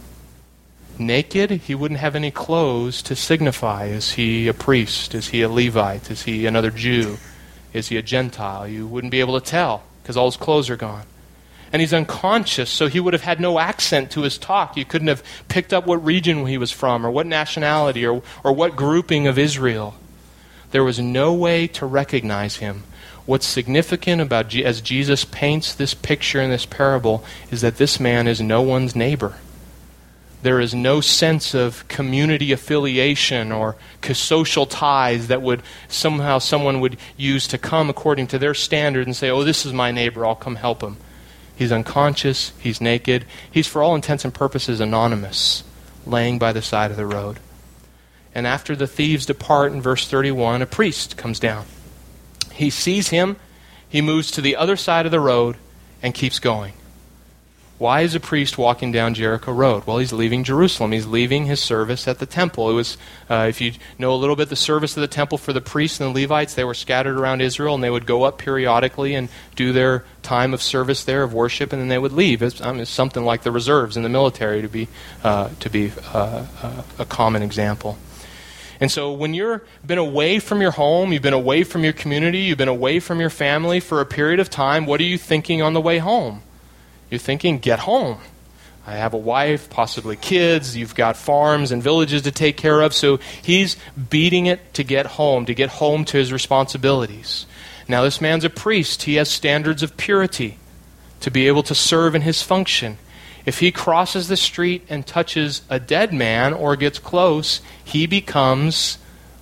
Naked, he wouldn't have any clothes to signify. Is he a priest? Is he a Levite? Is he another Jew? Is he a Gentile? You wouldn't be able to tell because all his clothes are gone. And he's unconscious, so he would have had no accent to his talk. You couldn't have picked up what region he was from or what nationality or, or what grouping of Israel. There was no way to recognize him. What's significant about, G- as Jesus paints this picture in this parable, is that this man is no one's neighbor. There is no sense of community affiliation or social ties that would somehow someone would use to come according to their standard and say, oh, this is my neighbor, I'll come help him. He's unconscious, he's naked, he's for all intents and purposes anonymous, laying by the side of the road. And after the thieves depart in verse thirty-one, a priest comes down. He sees him, he moves to the other side of the road and keeps going. Why is a priest walking down Jericho Road? Well, he's leaving Jerusalem. He's leaving his service at the temple. It was, uh, if you know a little bit, the service of the temple for the priests and the Levites, they were scattered around Israel, and they would go up periodically and do their time of service there, of worship, and then they would leave. It's, um, it's something like the reserves in the military, to be, uh, to be uh, uh, a common example. And so when you've been away from your home, you've been away from your community, you've been away from your family for a period of time, what are you thinking on the way home? You're thinking, get home. I have a wife, possibly kids, you've got farms and villages to take care of, so he's beating it to get home, to get home to his responsibilities. Now this man's a priest. He has standards of purity to be able to serve in his function. If he crosses the street and touches a dead man or gets close, he becomes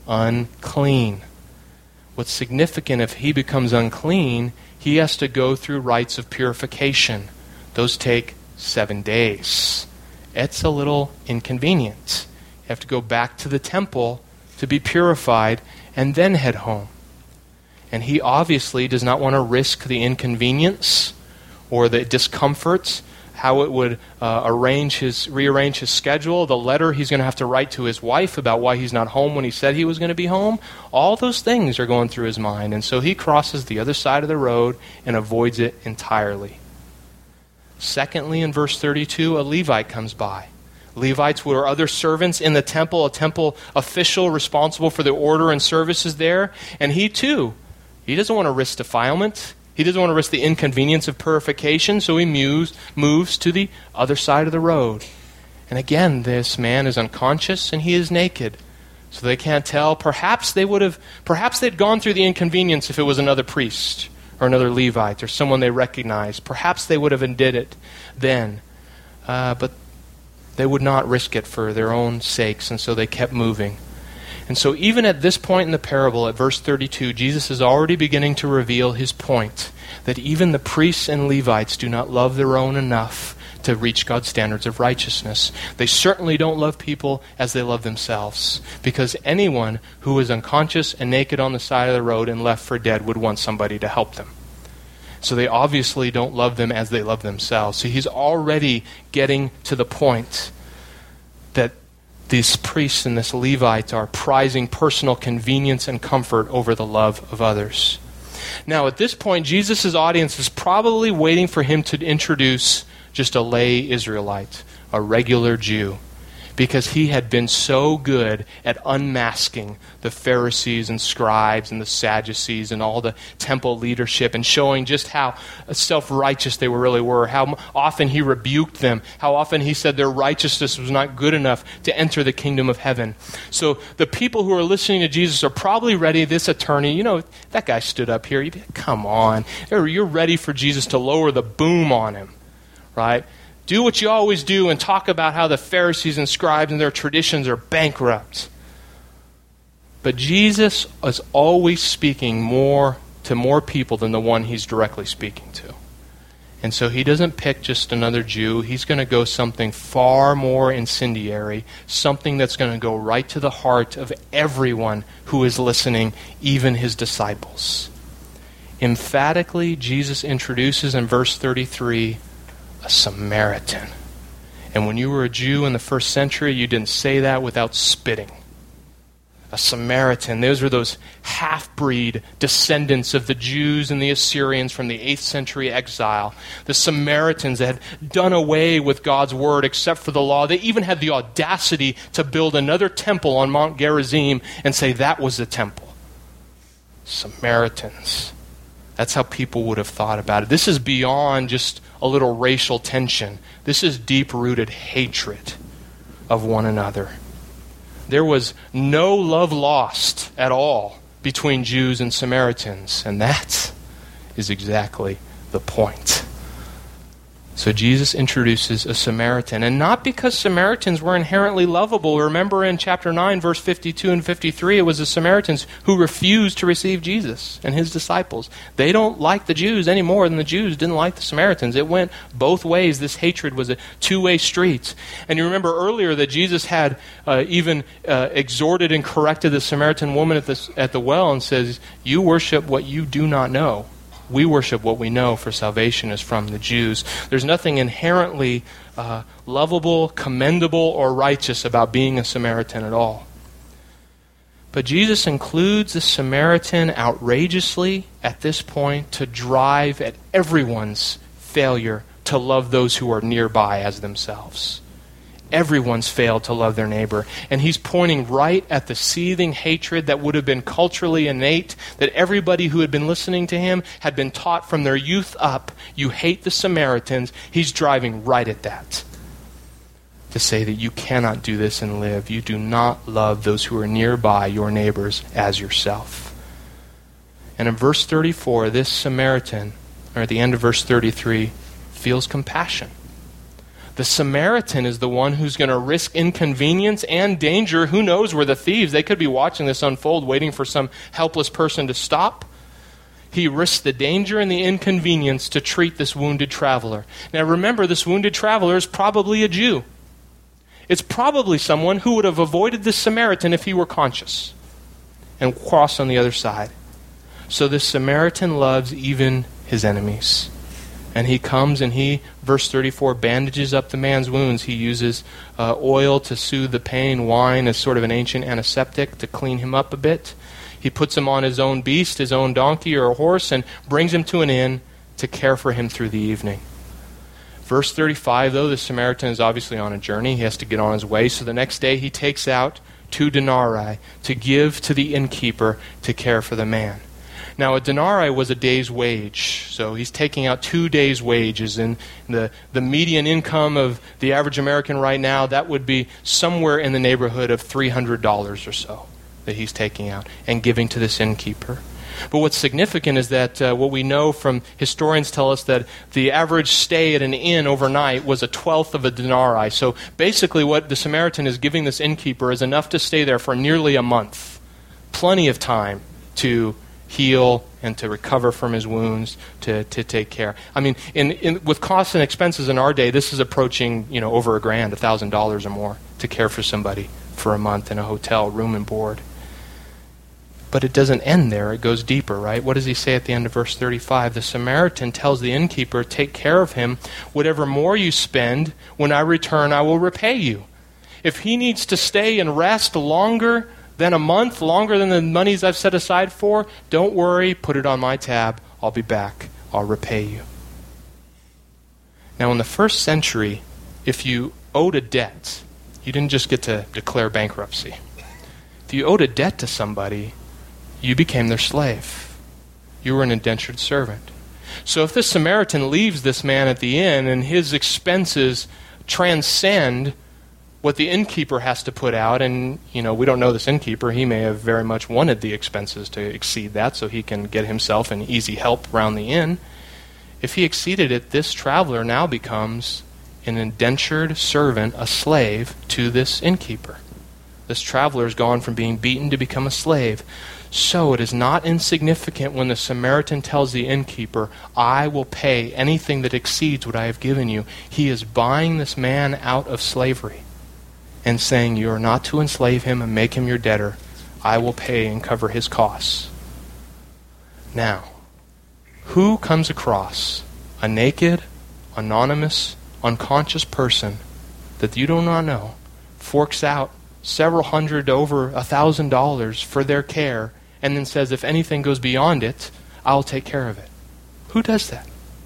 unclean. What's significant, if he becomes unclean, he has to go through rites of purification. Those take seven days. It's a little inconvenient. You have to go back to the temple to be purified and then head home. And he obviously does not want to risk the inconvenience or the discomfort, how it would uh, arrange his, rearrange his schedule, the letter he's going to have to write to his wife about why he's not home when he said he was going to be home. All those things are going through his mind. And so he crosses the other side of the road and avoids it entirely. Secondly, in verse thirty-two, a Levite comes by. Levites were other servants in the temple, a temple official responsible for the order and services there. And he too, he doesn't want to risk defilement. He doesn't want to risk the inconvenience of purification, so he moves, moves to the other side of the road. And again, this man is unconscious and he is naked. So they can't tell. Perhaps they would have, perhaps they'd gone through the inconvenience if it was another priest or another Levite or someone they recognized. Perhaps they would have undid it then. Uh, but they would not risk it for their own sakes, and so they kept moving. And so even at this point in the parable, at verse thirty-two, Jesus is already beginning to reveal his point, that even the priests and Levites do not love their own enough to reach God's standards of righteousness. They certainly don't love people as they love themselves, because anyone who is unconscious and naked on the side of the road and left for dead would want somebody to help them. So they obviously don't love them as they love themselves. So he's already getting to the point that these priests and this Levite are prizing personal convenience and comfort over the love of others. Now, at this point, Jesus' audience is probably waiting for him to introduce just a lay Israelite, a regular Jew, because he had been so good at unmasking the Pharisees and scribes and the Sadducees and all the temple leadership and showing just how self-righteous they really were, how often he rebuked them, how often he said their righteousness was not good enough to enter the kingdom of heaven. So the people who are listening to Jesus are probably ready, this attorney, you know, that guy stood up here, you'd be like, come on, you're ready for Jesus to lower the boom on him, right? Do what you always do and talk about how the Pharisees and scribes and their traditions are bankrupt. But Jesus is always speaking more to more people than the one he's directly speaking to. And so he doesn't pick just another Jew. He's going to go something far more incendiary, something that's going to go right to the heart of everyone who is listening, even his disciples. Emphatically, Jesus introduces in verse thirty-three a Samaritan. And when you were a Jew in the first century, you didn't say that without spitting. A Samaritan. Those were those half-breed descendants of the Jews and the Assyrians from the eighth century exile. The Samaritans that had done away with God's word except for the law. They even had the audacity to build another temple on Mount Gerizim and say that was the temple. Samaritans. That's how people would have thought about it. This is beyond just a little racial tension. This is deep-rooted hatred of one another. There was no love lost at all between Jews and Samaritans, and that is exactly the point. So Jesus introduces a Samaritan, and not because Samaritans were inherently lovable. Remember in chapter nine, verse fifty-two and fifty-three, it was the Samaritans who refused to receive Jesus and his disciples. They don't like the Jews any more than the Jews didn't like the Samaritans. It went both ways. This hatred was a two-way street. And you remember earlier that Jesus had uh, even uh, exhorted and corrected the Samaritan woman at the, at the well and says, "You worship what you do not know. We worship what we know, for salvation is from the Jews." There's nothing inherently uh, lovable, commendable, or righteous about being a Samaritan at all. But Jesus includes the Samaritan outrageously at this point to drive at everyone's failure to love those who are nearby as themselves. Everyone's failed to love their neighbor. And he's pointing right at the seething hatred that would have been culturally innate, that everybody who had been listening to him had been taught from their youth up. You hate the Samaritans. He's driving right at that. To say that you cannot do this and live. You do not love those who are nearby, your neighbors, as yourself. And in verse thirty-four, this Samaritan, or at the end of verse thirty-three, feels compassion. The Samaritan is the one who's going to risk inconvenience and danger. Who knows where the thieves, they could be watching this unfold, waiting for some helpless person to stop. He risks the danger and the inconvenience to treat this wounded traveler. Now remember, this wounded traveler is probably a Jew. It's probably someone who would have avoided this Samaritan if he were conscious and crossed on the other side. So this Samaritan loves even his enemies. And he comes and he, verse thirty-four, bandages up the man's wounds. He uses uh, oil to soothe the pain, wine as sort of an ancient antiseptic to clean him up a bit. He puts him on his own beast, his own donkey or a horse, and brings him to an inn to care for him through the evening. Verse thirty-five, though, the Samaritan is obviously on a journey. He has to get on his way. So the next day he takes out two denarii to give to the innkeeper to care for the man. Now, a denarii was a day's wage. So he's taking out two days' wages. And the, the median income of the average American right now, that would be somewhere in the neighborhood of three hundred dollars or so that he's taking out and giving to this innkeeper. But what's significant is that uh, what we know from historians tell us that the average stay at an inn overnight was a twelfth of a denarii. So basically what the Samaritan is giving this innkeeper is enough to stay there for nearly a month. Plenty of time to heal and to recover from his wounds, to, to take care. I mean, in, in, with costs and expenses in our day, this is approaching, you know, over a grand, a thousand dollars or more to care for somebody for a month in a hotel, room and board. But it doesn't end there. It goes deeper, right? What does he say at the end of verse thirty-five? The Samaritan tells the innkeeper, take care of him. Whatever more you spend, when I return, I will repay you. If he needs to stay and rest longer than a month, longer than the monies I've set aside for, don't worry, put it on my tab. I'll be back. I'll repay you. Now, in the first century, if you owed a debt, you didn't just get to declare bankruptcy. If you owed a debt to somebody, you became their slave. You were an indentured servant. So if this Samaritan leaves this man at the inn and his expenses transcend what the innkeeper has to put out, and you know we don't know this innkeeper, he may have very much wanted the expenses to exceed that so he can get himself an easy help around the inn. If he exceeded it, this traveler now becomes an indentured servant, a slave to this innkeeper. This traveler has gone from being beaten to become a slave. So it is not insignificant when the Samaritan tells the innkeeper, I will pay anything that exceeds what I have given you. He is buying this man out of slavery and saying, you are not to enslave him and make him your debtor. I will pay and cover his costs. Now, who comes across a naked, anonymous, unconscious person that you do not know, forks out several hundred, over a thousand dollars for their care, and then says, if anything goes beyond it, I'll take care of it? Who does that?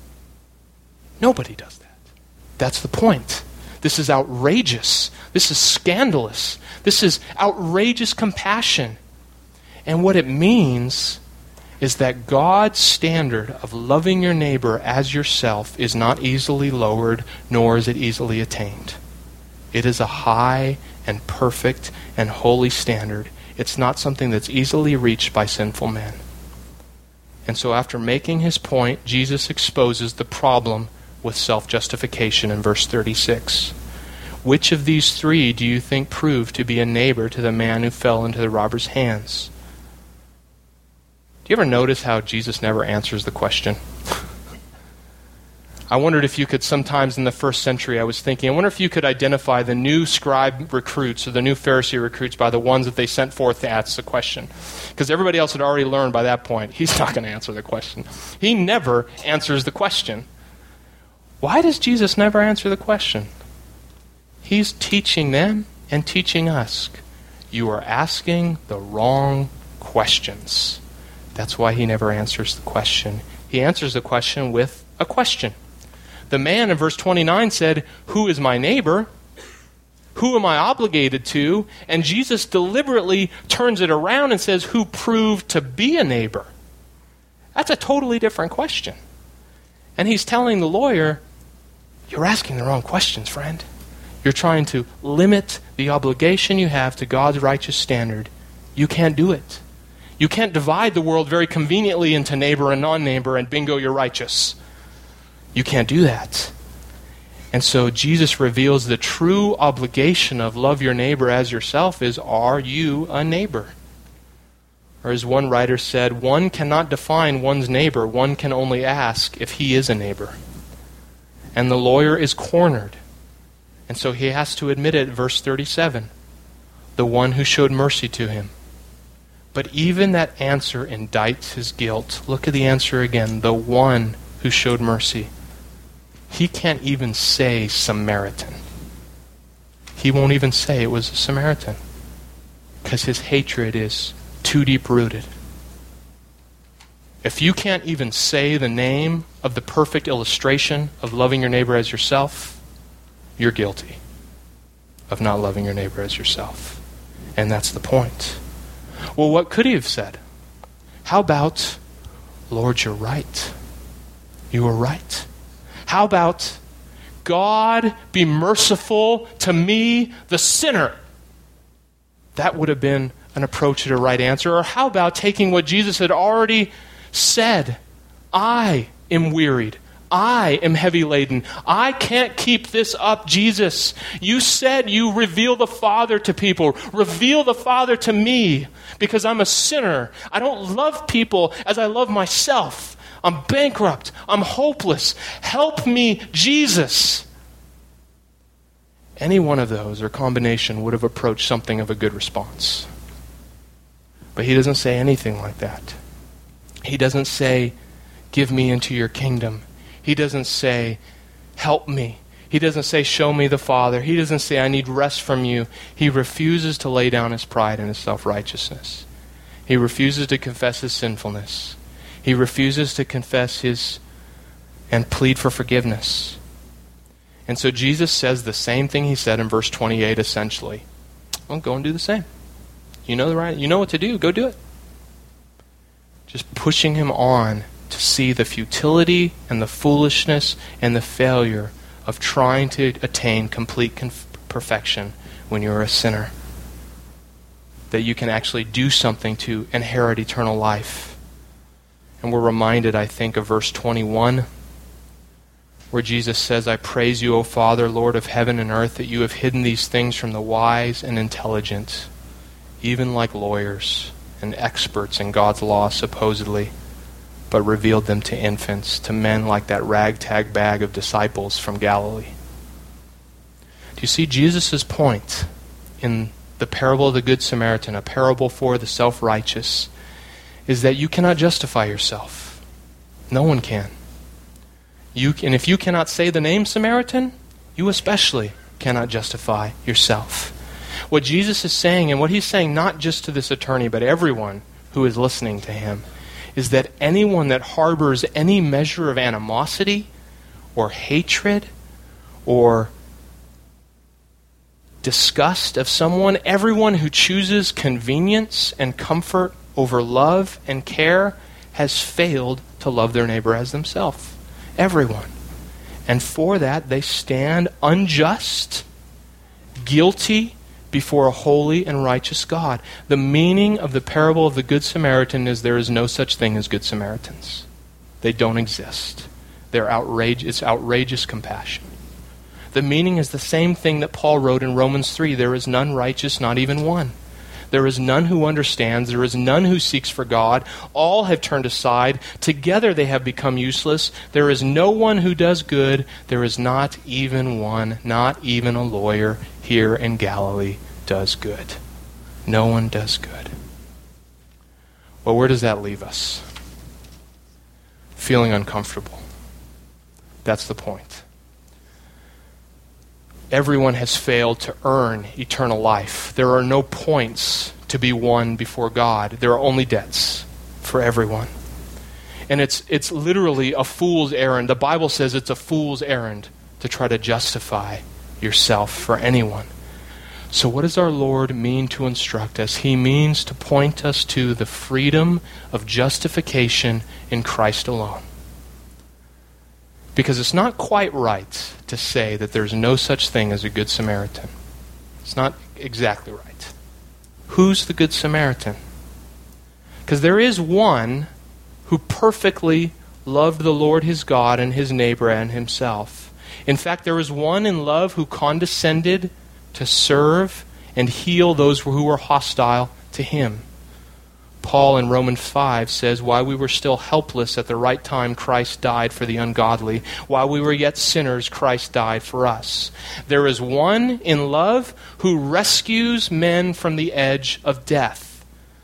Nobody does that. That's the point. This is outrageous. This is scandalous. This is outrageous compassion. And what it means is that God's standard of loving your neighbor as yourself is not easily lowered, nor is it easily attained. It is a high and perfect and holy standard. It's not something that's easily reached by sinful men. And so after making his point, Jesus exposes the problem with self-justification in verse thirty-six. Which of these three do you think proved to be a neighbor to the man who fell into the robber's hands? Do you ever notice how Jesus never answers the question? I wondered if you could sometimes in the first century, I was thinking, I wonder if you could identify the new scribe recruits or the new Pharisee recruits by the ones that they sent forth to ask the question. Because everybody else had already learned by that point, he's not going to answer the question. He never answers the question. Why does Jesus never answer the question? He's teaching them and teaching us. You are asking the wrong questions. That's why he never answers the question. He answers the question with a question. The man in verse twenty-nine said, who is my neighbor? Who am I obligated to? And Jesus deliberately turns it around and says, who proved to be a neighbor? That's a totally different question. And he's telling the lawyer, you're asking the wrong questions, friend. You're trying to limit the obligation you have to God's righteous standard. You can't do it. You can't divide the world very conveniently into neighbor and non-neighbor and bingo, you're righteous. You can't do that. And so Jesus reveals the true obligation of love your neighbor as yourself is, are you a neighbor? Or as one writer said, one cannot define one's neighbor. One can only ask if he is a neighbor. And the lawyer is cornered. And so he has to admit it, verse thirty-seven. The one who showed mercy to him. But even that answer indicts his guilt. Look at the answer again. The one who showed mercy. He can't even say Samaritan. He won't even say it was a Samaritan. Because his hatred is too deep-rooted. If you can't even say the name of the perfect illustration of loving your neighbor as yourself, you're guilty of not loving your neighbor as yourself. And that's the point. Well, what could he have said? How about, Lord, you're right. You are right. How about, God, be merciful to me, the sinner? That would have been an approach to the right answer. Or how about taking what Jesus had already said? I am wearied. I am heavy laden. I can't keep this up, Jesus. You said you reveal the Father to people. Reveal the Father to me because I'm a sinner. I don't love people as I love myself. I'm bankrupt. I'm hopeless. Help me, Jesus. Any one of those or combination would have approached something of a good response. But he doesn't say anything like that. He doesn't say, give me into your kingdom. He doesn't say, help me. He doesn't say, show me the Father. He doesn't say, I need rest from you. He refuses to lay down his pride and his self-righteousness. He refuses to confess his sinfulness. He refuses to confess his and plead for forgiveness. And so Jesus says the same thing he said in verse twenty-eight, essentially. Well, go and do the same. You know the right, you know what to do. Go do it. Just pushing him on to see the futility and the foolishness and the failure of trying to attain complete conf- perfection when you're a sinner. That you can actually do something to inherit eternal life. And we're reminded, I think, of verse twenty-one, where Jesus says, I praise you, O Father, Lord of heaven and earth, that you have hidden these things from the wise and intelligent, even like lawyers and experts in God's law, supposedly, but revealed them to infants, to men like that ragtag bag of disciples from Galilee. Do you see Jesus' point in the parable of the Good Samaritan, a parable for the self-righteous, is that you cannot justify yourself. No one can. You can, and if you cannot say the name Samaritan, you especially cannot justify yourself. What Jesus is saying, and what he's saying not just to this attorney, but everyone who is listening to him, is that anyone that harbors any measure of animosity or hatred or disgust of someone, everyone who chooses convenience and comfort over love and care has failed to love their neighbor as themselves. Everyone. And for that, they stand unjust, guilty, before a holy and righteous God. The meaning of the parable of the Good Samaritan is there is no such thing as Good Samaritans. They don't exist. They're outrage- it's outrageous compassion. The meaning is the same thing that Paul wrote in Romans three. There is none righteous, not even one. There is none who understands. There is none who seeks for God. All have turned aside. Together they have become useless. There is no one who does good. There is not even one, not even a lawyer here in Galilee does good. No one does good. Well, where does that leave us? Feeling uncomfortable. That's the point. Everyone has failed to earn eternal life. There are no points to be won before God. There are only debts for everyone. And it's it's literally a fool's errand. The Bible says it's a fool's errand to try to justify yourself for anyone. So what does our Lord mean to instruct us? He means to point us to the freedom of justification in Christ alone. Because it's not quite right to say that there's no such thing as a Good Samaritan. It's not exactly right. Who's the Good Samaritan? Because there is one who perfectly loved the Lord his God and his neighbor and himself. In fact, there is one in love who condescended to serve and heal those who were hostile to him. Paul in Romans five says, while we were still helpless at the right time, Christ died for the ungodly. While we were yet sinners, Christ died for us. There is one in love who rescues men from the edge of death.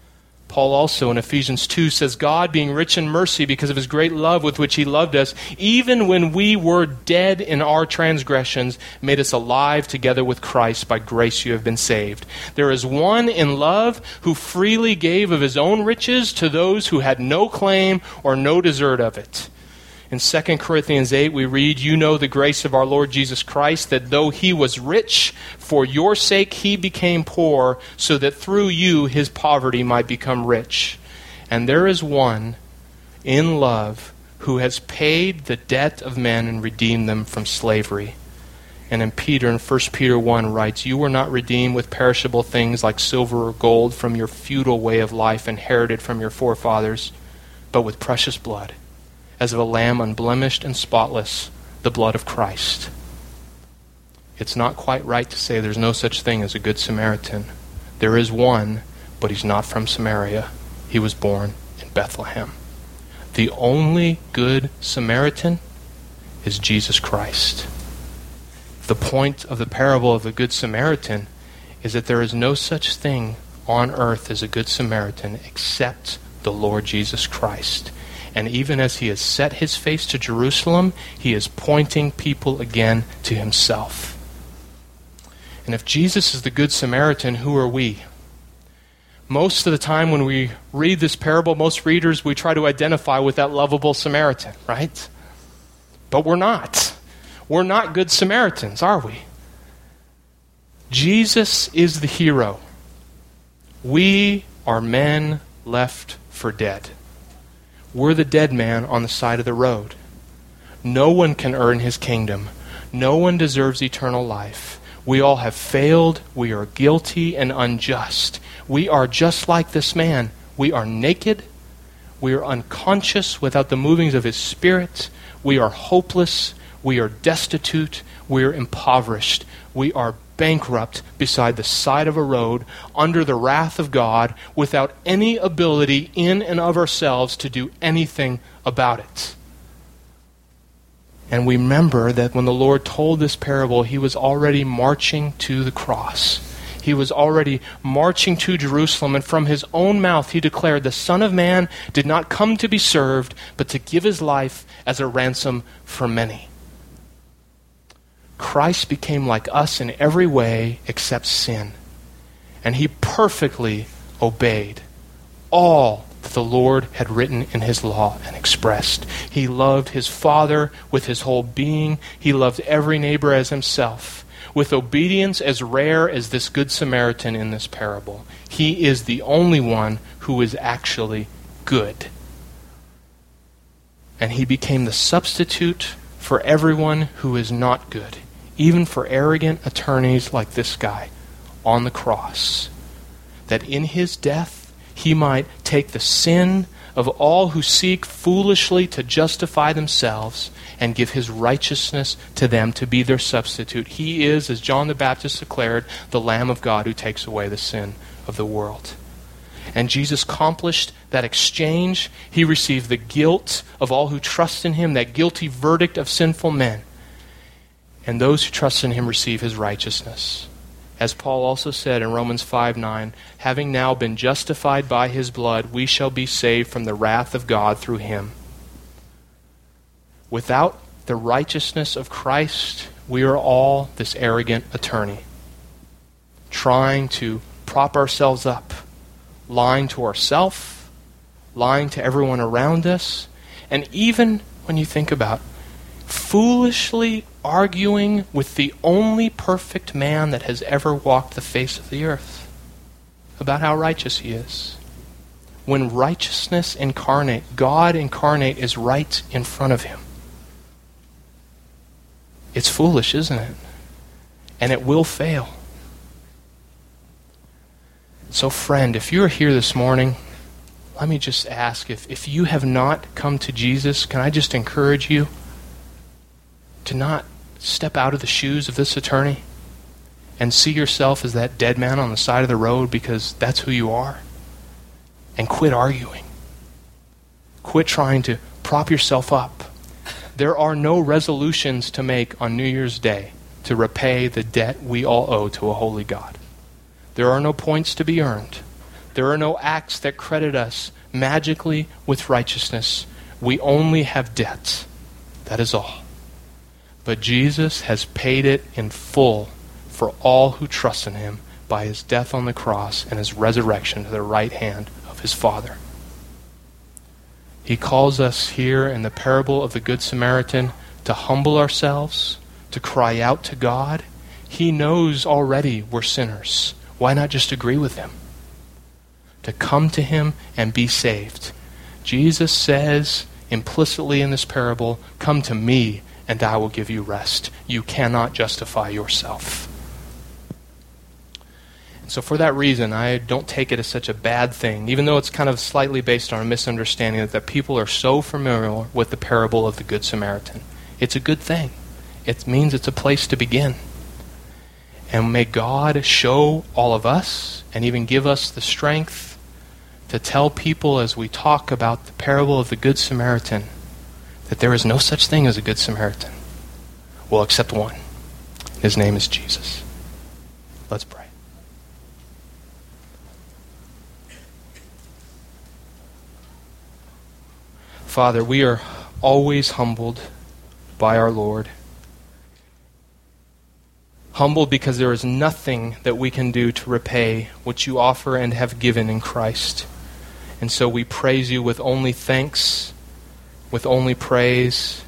Paul also in Ephesians two says, God, being rich in mercy because of his great love with which he loved us, even when we were dead in our transgressions, made us alive together with Christ. By grace you have been saved. There is one in love who freely gave of his own riches to those who had no claim or no desert of it. In Second Corinthians eight, we read, you know the grace of our Lord Jesus Christ, that though he was rich, for your sake he became poor, so that through you his poverty might become rich. And there is one in love who has paid the debt of men and redeemed them from slavery. And in Peter, in First Peter one, writes, you were not redeemed with perishable things like silver or gold from your futile way of life inherited from your forefathers, but with precious blood, as of a lamb unblemished and spotless, the blood of Christ. It's not quite right to say there's no such thing as a good Samaritan. There is one, but he's not from Samaria. He was born in Bethlehem. The only good Samaritan is Jesus Christ. The point of the parable of the Good Samaritan is that there is no such thing on earth as a good Samaritan except the Lord Jesus Christ. And even as he has set his face to Jerusalem, he is pointing people again to himself. And if Jesus is the Good Samaritan, who are we? Most of the time when we read this parable, most readers, we try to identify with that lovable Samaritan, right? But we're not. We're not good Samaritans, are we? Jesus is the hero. We are men left for dead. We're the dead man on the side of the road. No one can earn his kingdom. No one deserves eternal life. We all have failed. We are guilty and unjust. We are just like this man. We are naked. We are unconscious without the movings of his Spirit. We are hopeless. We are destitute. We are impoverished. We are bankrupt beside the side of a road under the wrath of God without any ability in and of ourselves to do anything about it. And we remember that when the Lord told this parable, he was already marching to the cross. He was already marching to Jerusalem, and from his own mouth he declared, the Son of Man did not come to be served, but to give his life as a ransom for many. Christ became like us in every way except sin. And he perfectly obeyed all that the Lord had written in his law and expressed. He loved his Father with his whole being. He loved every neighbor as himself, with obedience as rare as this Good Samaritan in this parable. He is the only one who is actually good. And he became the substitute for everyone who is not good, even for arrogant attorneys like this guy on the cross, that in his death he might take the sin of all who seek foolishly to justify themselves and give his righteousness to them to be their substitute. He is, as John the Baptist declared, the Lamb of God who takes away the sin of the world. And Jesus accomplished that exchange. He received the guilt of all who trust in him, that guilty verdict of sinful men. And those who trust in him receive his righteousness. As Paul also said in Romans five nine, having now been justified by his blood, we shall be saved from the wrath of God through him. Without the righteousness of Christ, we are all this arrogant attorney, trying to prop ourselves up, lying to ourselves, lying to everyone around us, and even when you think about foolishly arguing with the only perfect man that has ever walked the face of the earth about how righteous he is. When righteousness incarnate, God incarnate, is right in front of him. It's foolish, isn't it? And it will fail. So friend, if you're here this morning, let me just ask, if, if you have not come to Jesus, can I just encourage you to not step out of the shoes of this attorney and see yourself as that dead man on the side of the road, because that's who you are. And quit arguing. Quit trying to prop yourself up. There are no resolutions to make on New Year's Day to repay the debt we all owe to a holy God. There are no points to be earned. There are no acts that credit us magically with righteousness. We only have debts. That is all. But Jesus has paid it in full for all who trust in him by his death on the cross and his resurrection to the right hand of his Father. He calls us here in the parable of the Good Samaritan to humble ourselves, to cry out to God. He knows already we're sinners. Why not just agree with him? To come to him and be saved. Jesus says implicitly in this parable, come to me and I will give you rest. You cannot justify yourself. And so for that reason, I don't take it as such a bad thing, even though it's kind of slightly based on a misunderstanding that people are so familiar with the parable of the Good Samaritan. It's a good thing. It means it's a place to begin. And may God show all of us and even give us the strength to tell people as we talk about the parable of the Good Samaritan that there is no such thing as a Good Samaritan. Well, except one. His name is Jesus. Let's pray. Father, we are always humbled by our Lord. Humbled because there is nothing that we can do to repay what you offer and have given in Christ. And so we praise you with only thanks, with only praise,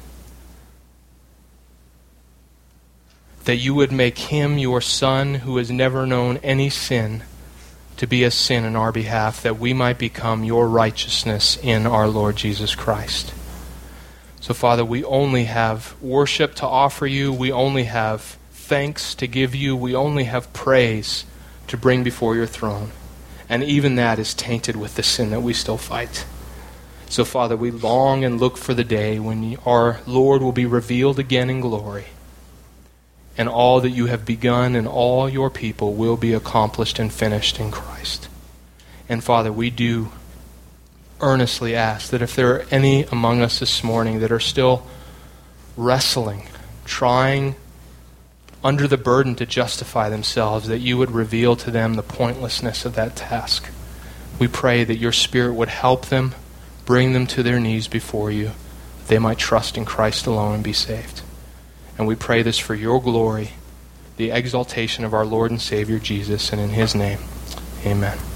that you would make him, your Son, who has never known any sin, to be a sin in our behalf, that we might become your righteousness in our Lord Jesus Christ. So, Father, we only have worship to offer you. We only have thanks to give you. We only have praise to bring before your throne. And even that is tainted with the sin that we still fight. So, Father, we long and look for the day when our Lord will be revealed again in glory. And all that you have begun and all your people will be accomplished and finished in Christ. And, Father, we do earnestly ask that if there are any among us this morning that are still wrestling, trying under the burden to justify themselves, that you would reveal to them the pointlessness of that task. We pray that your Spirit would help them, bring them to their knees before you, that they might trust in Christ alone and be saved. And we pray this for your glory, the exaltation of our Lord and Savior Jesus, and in his name, amen.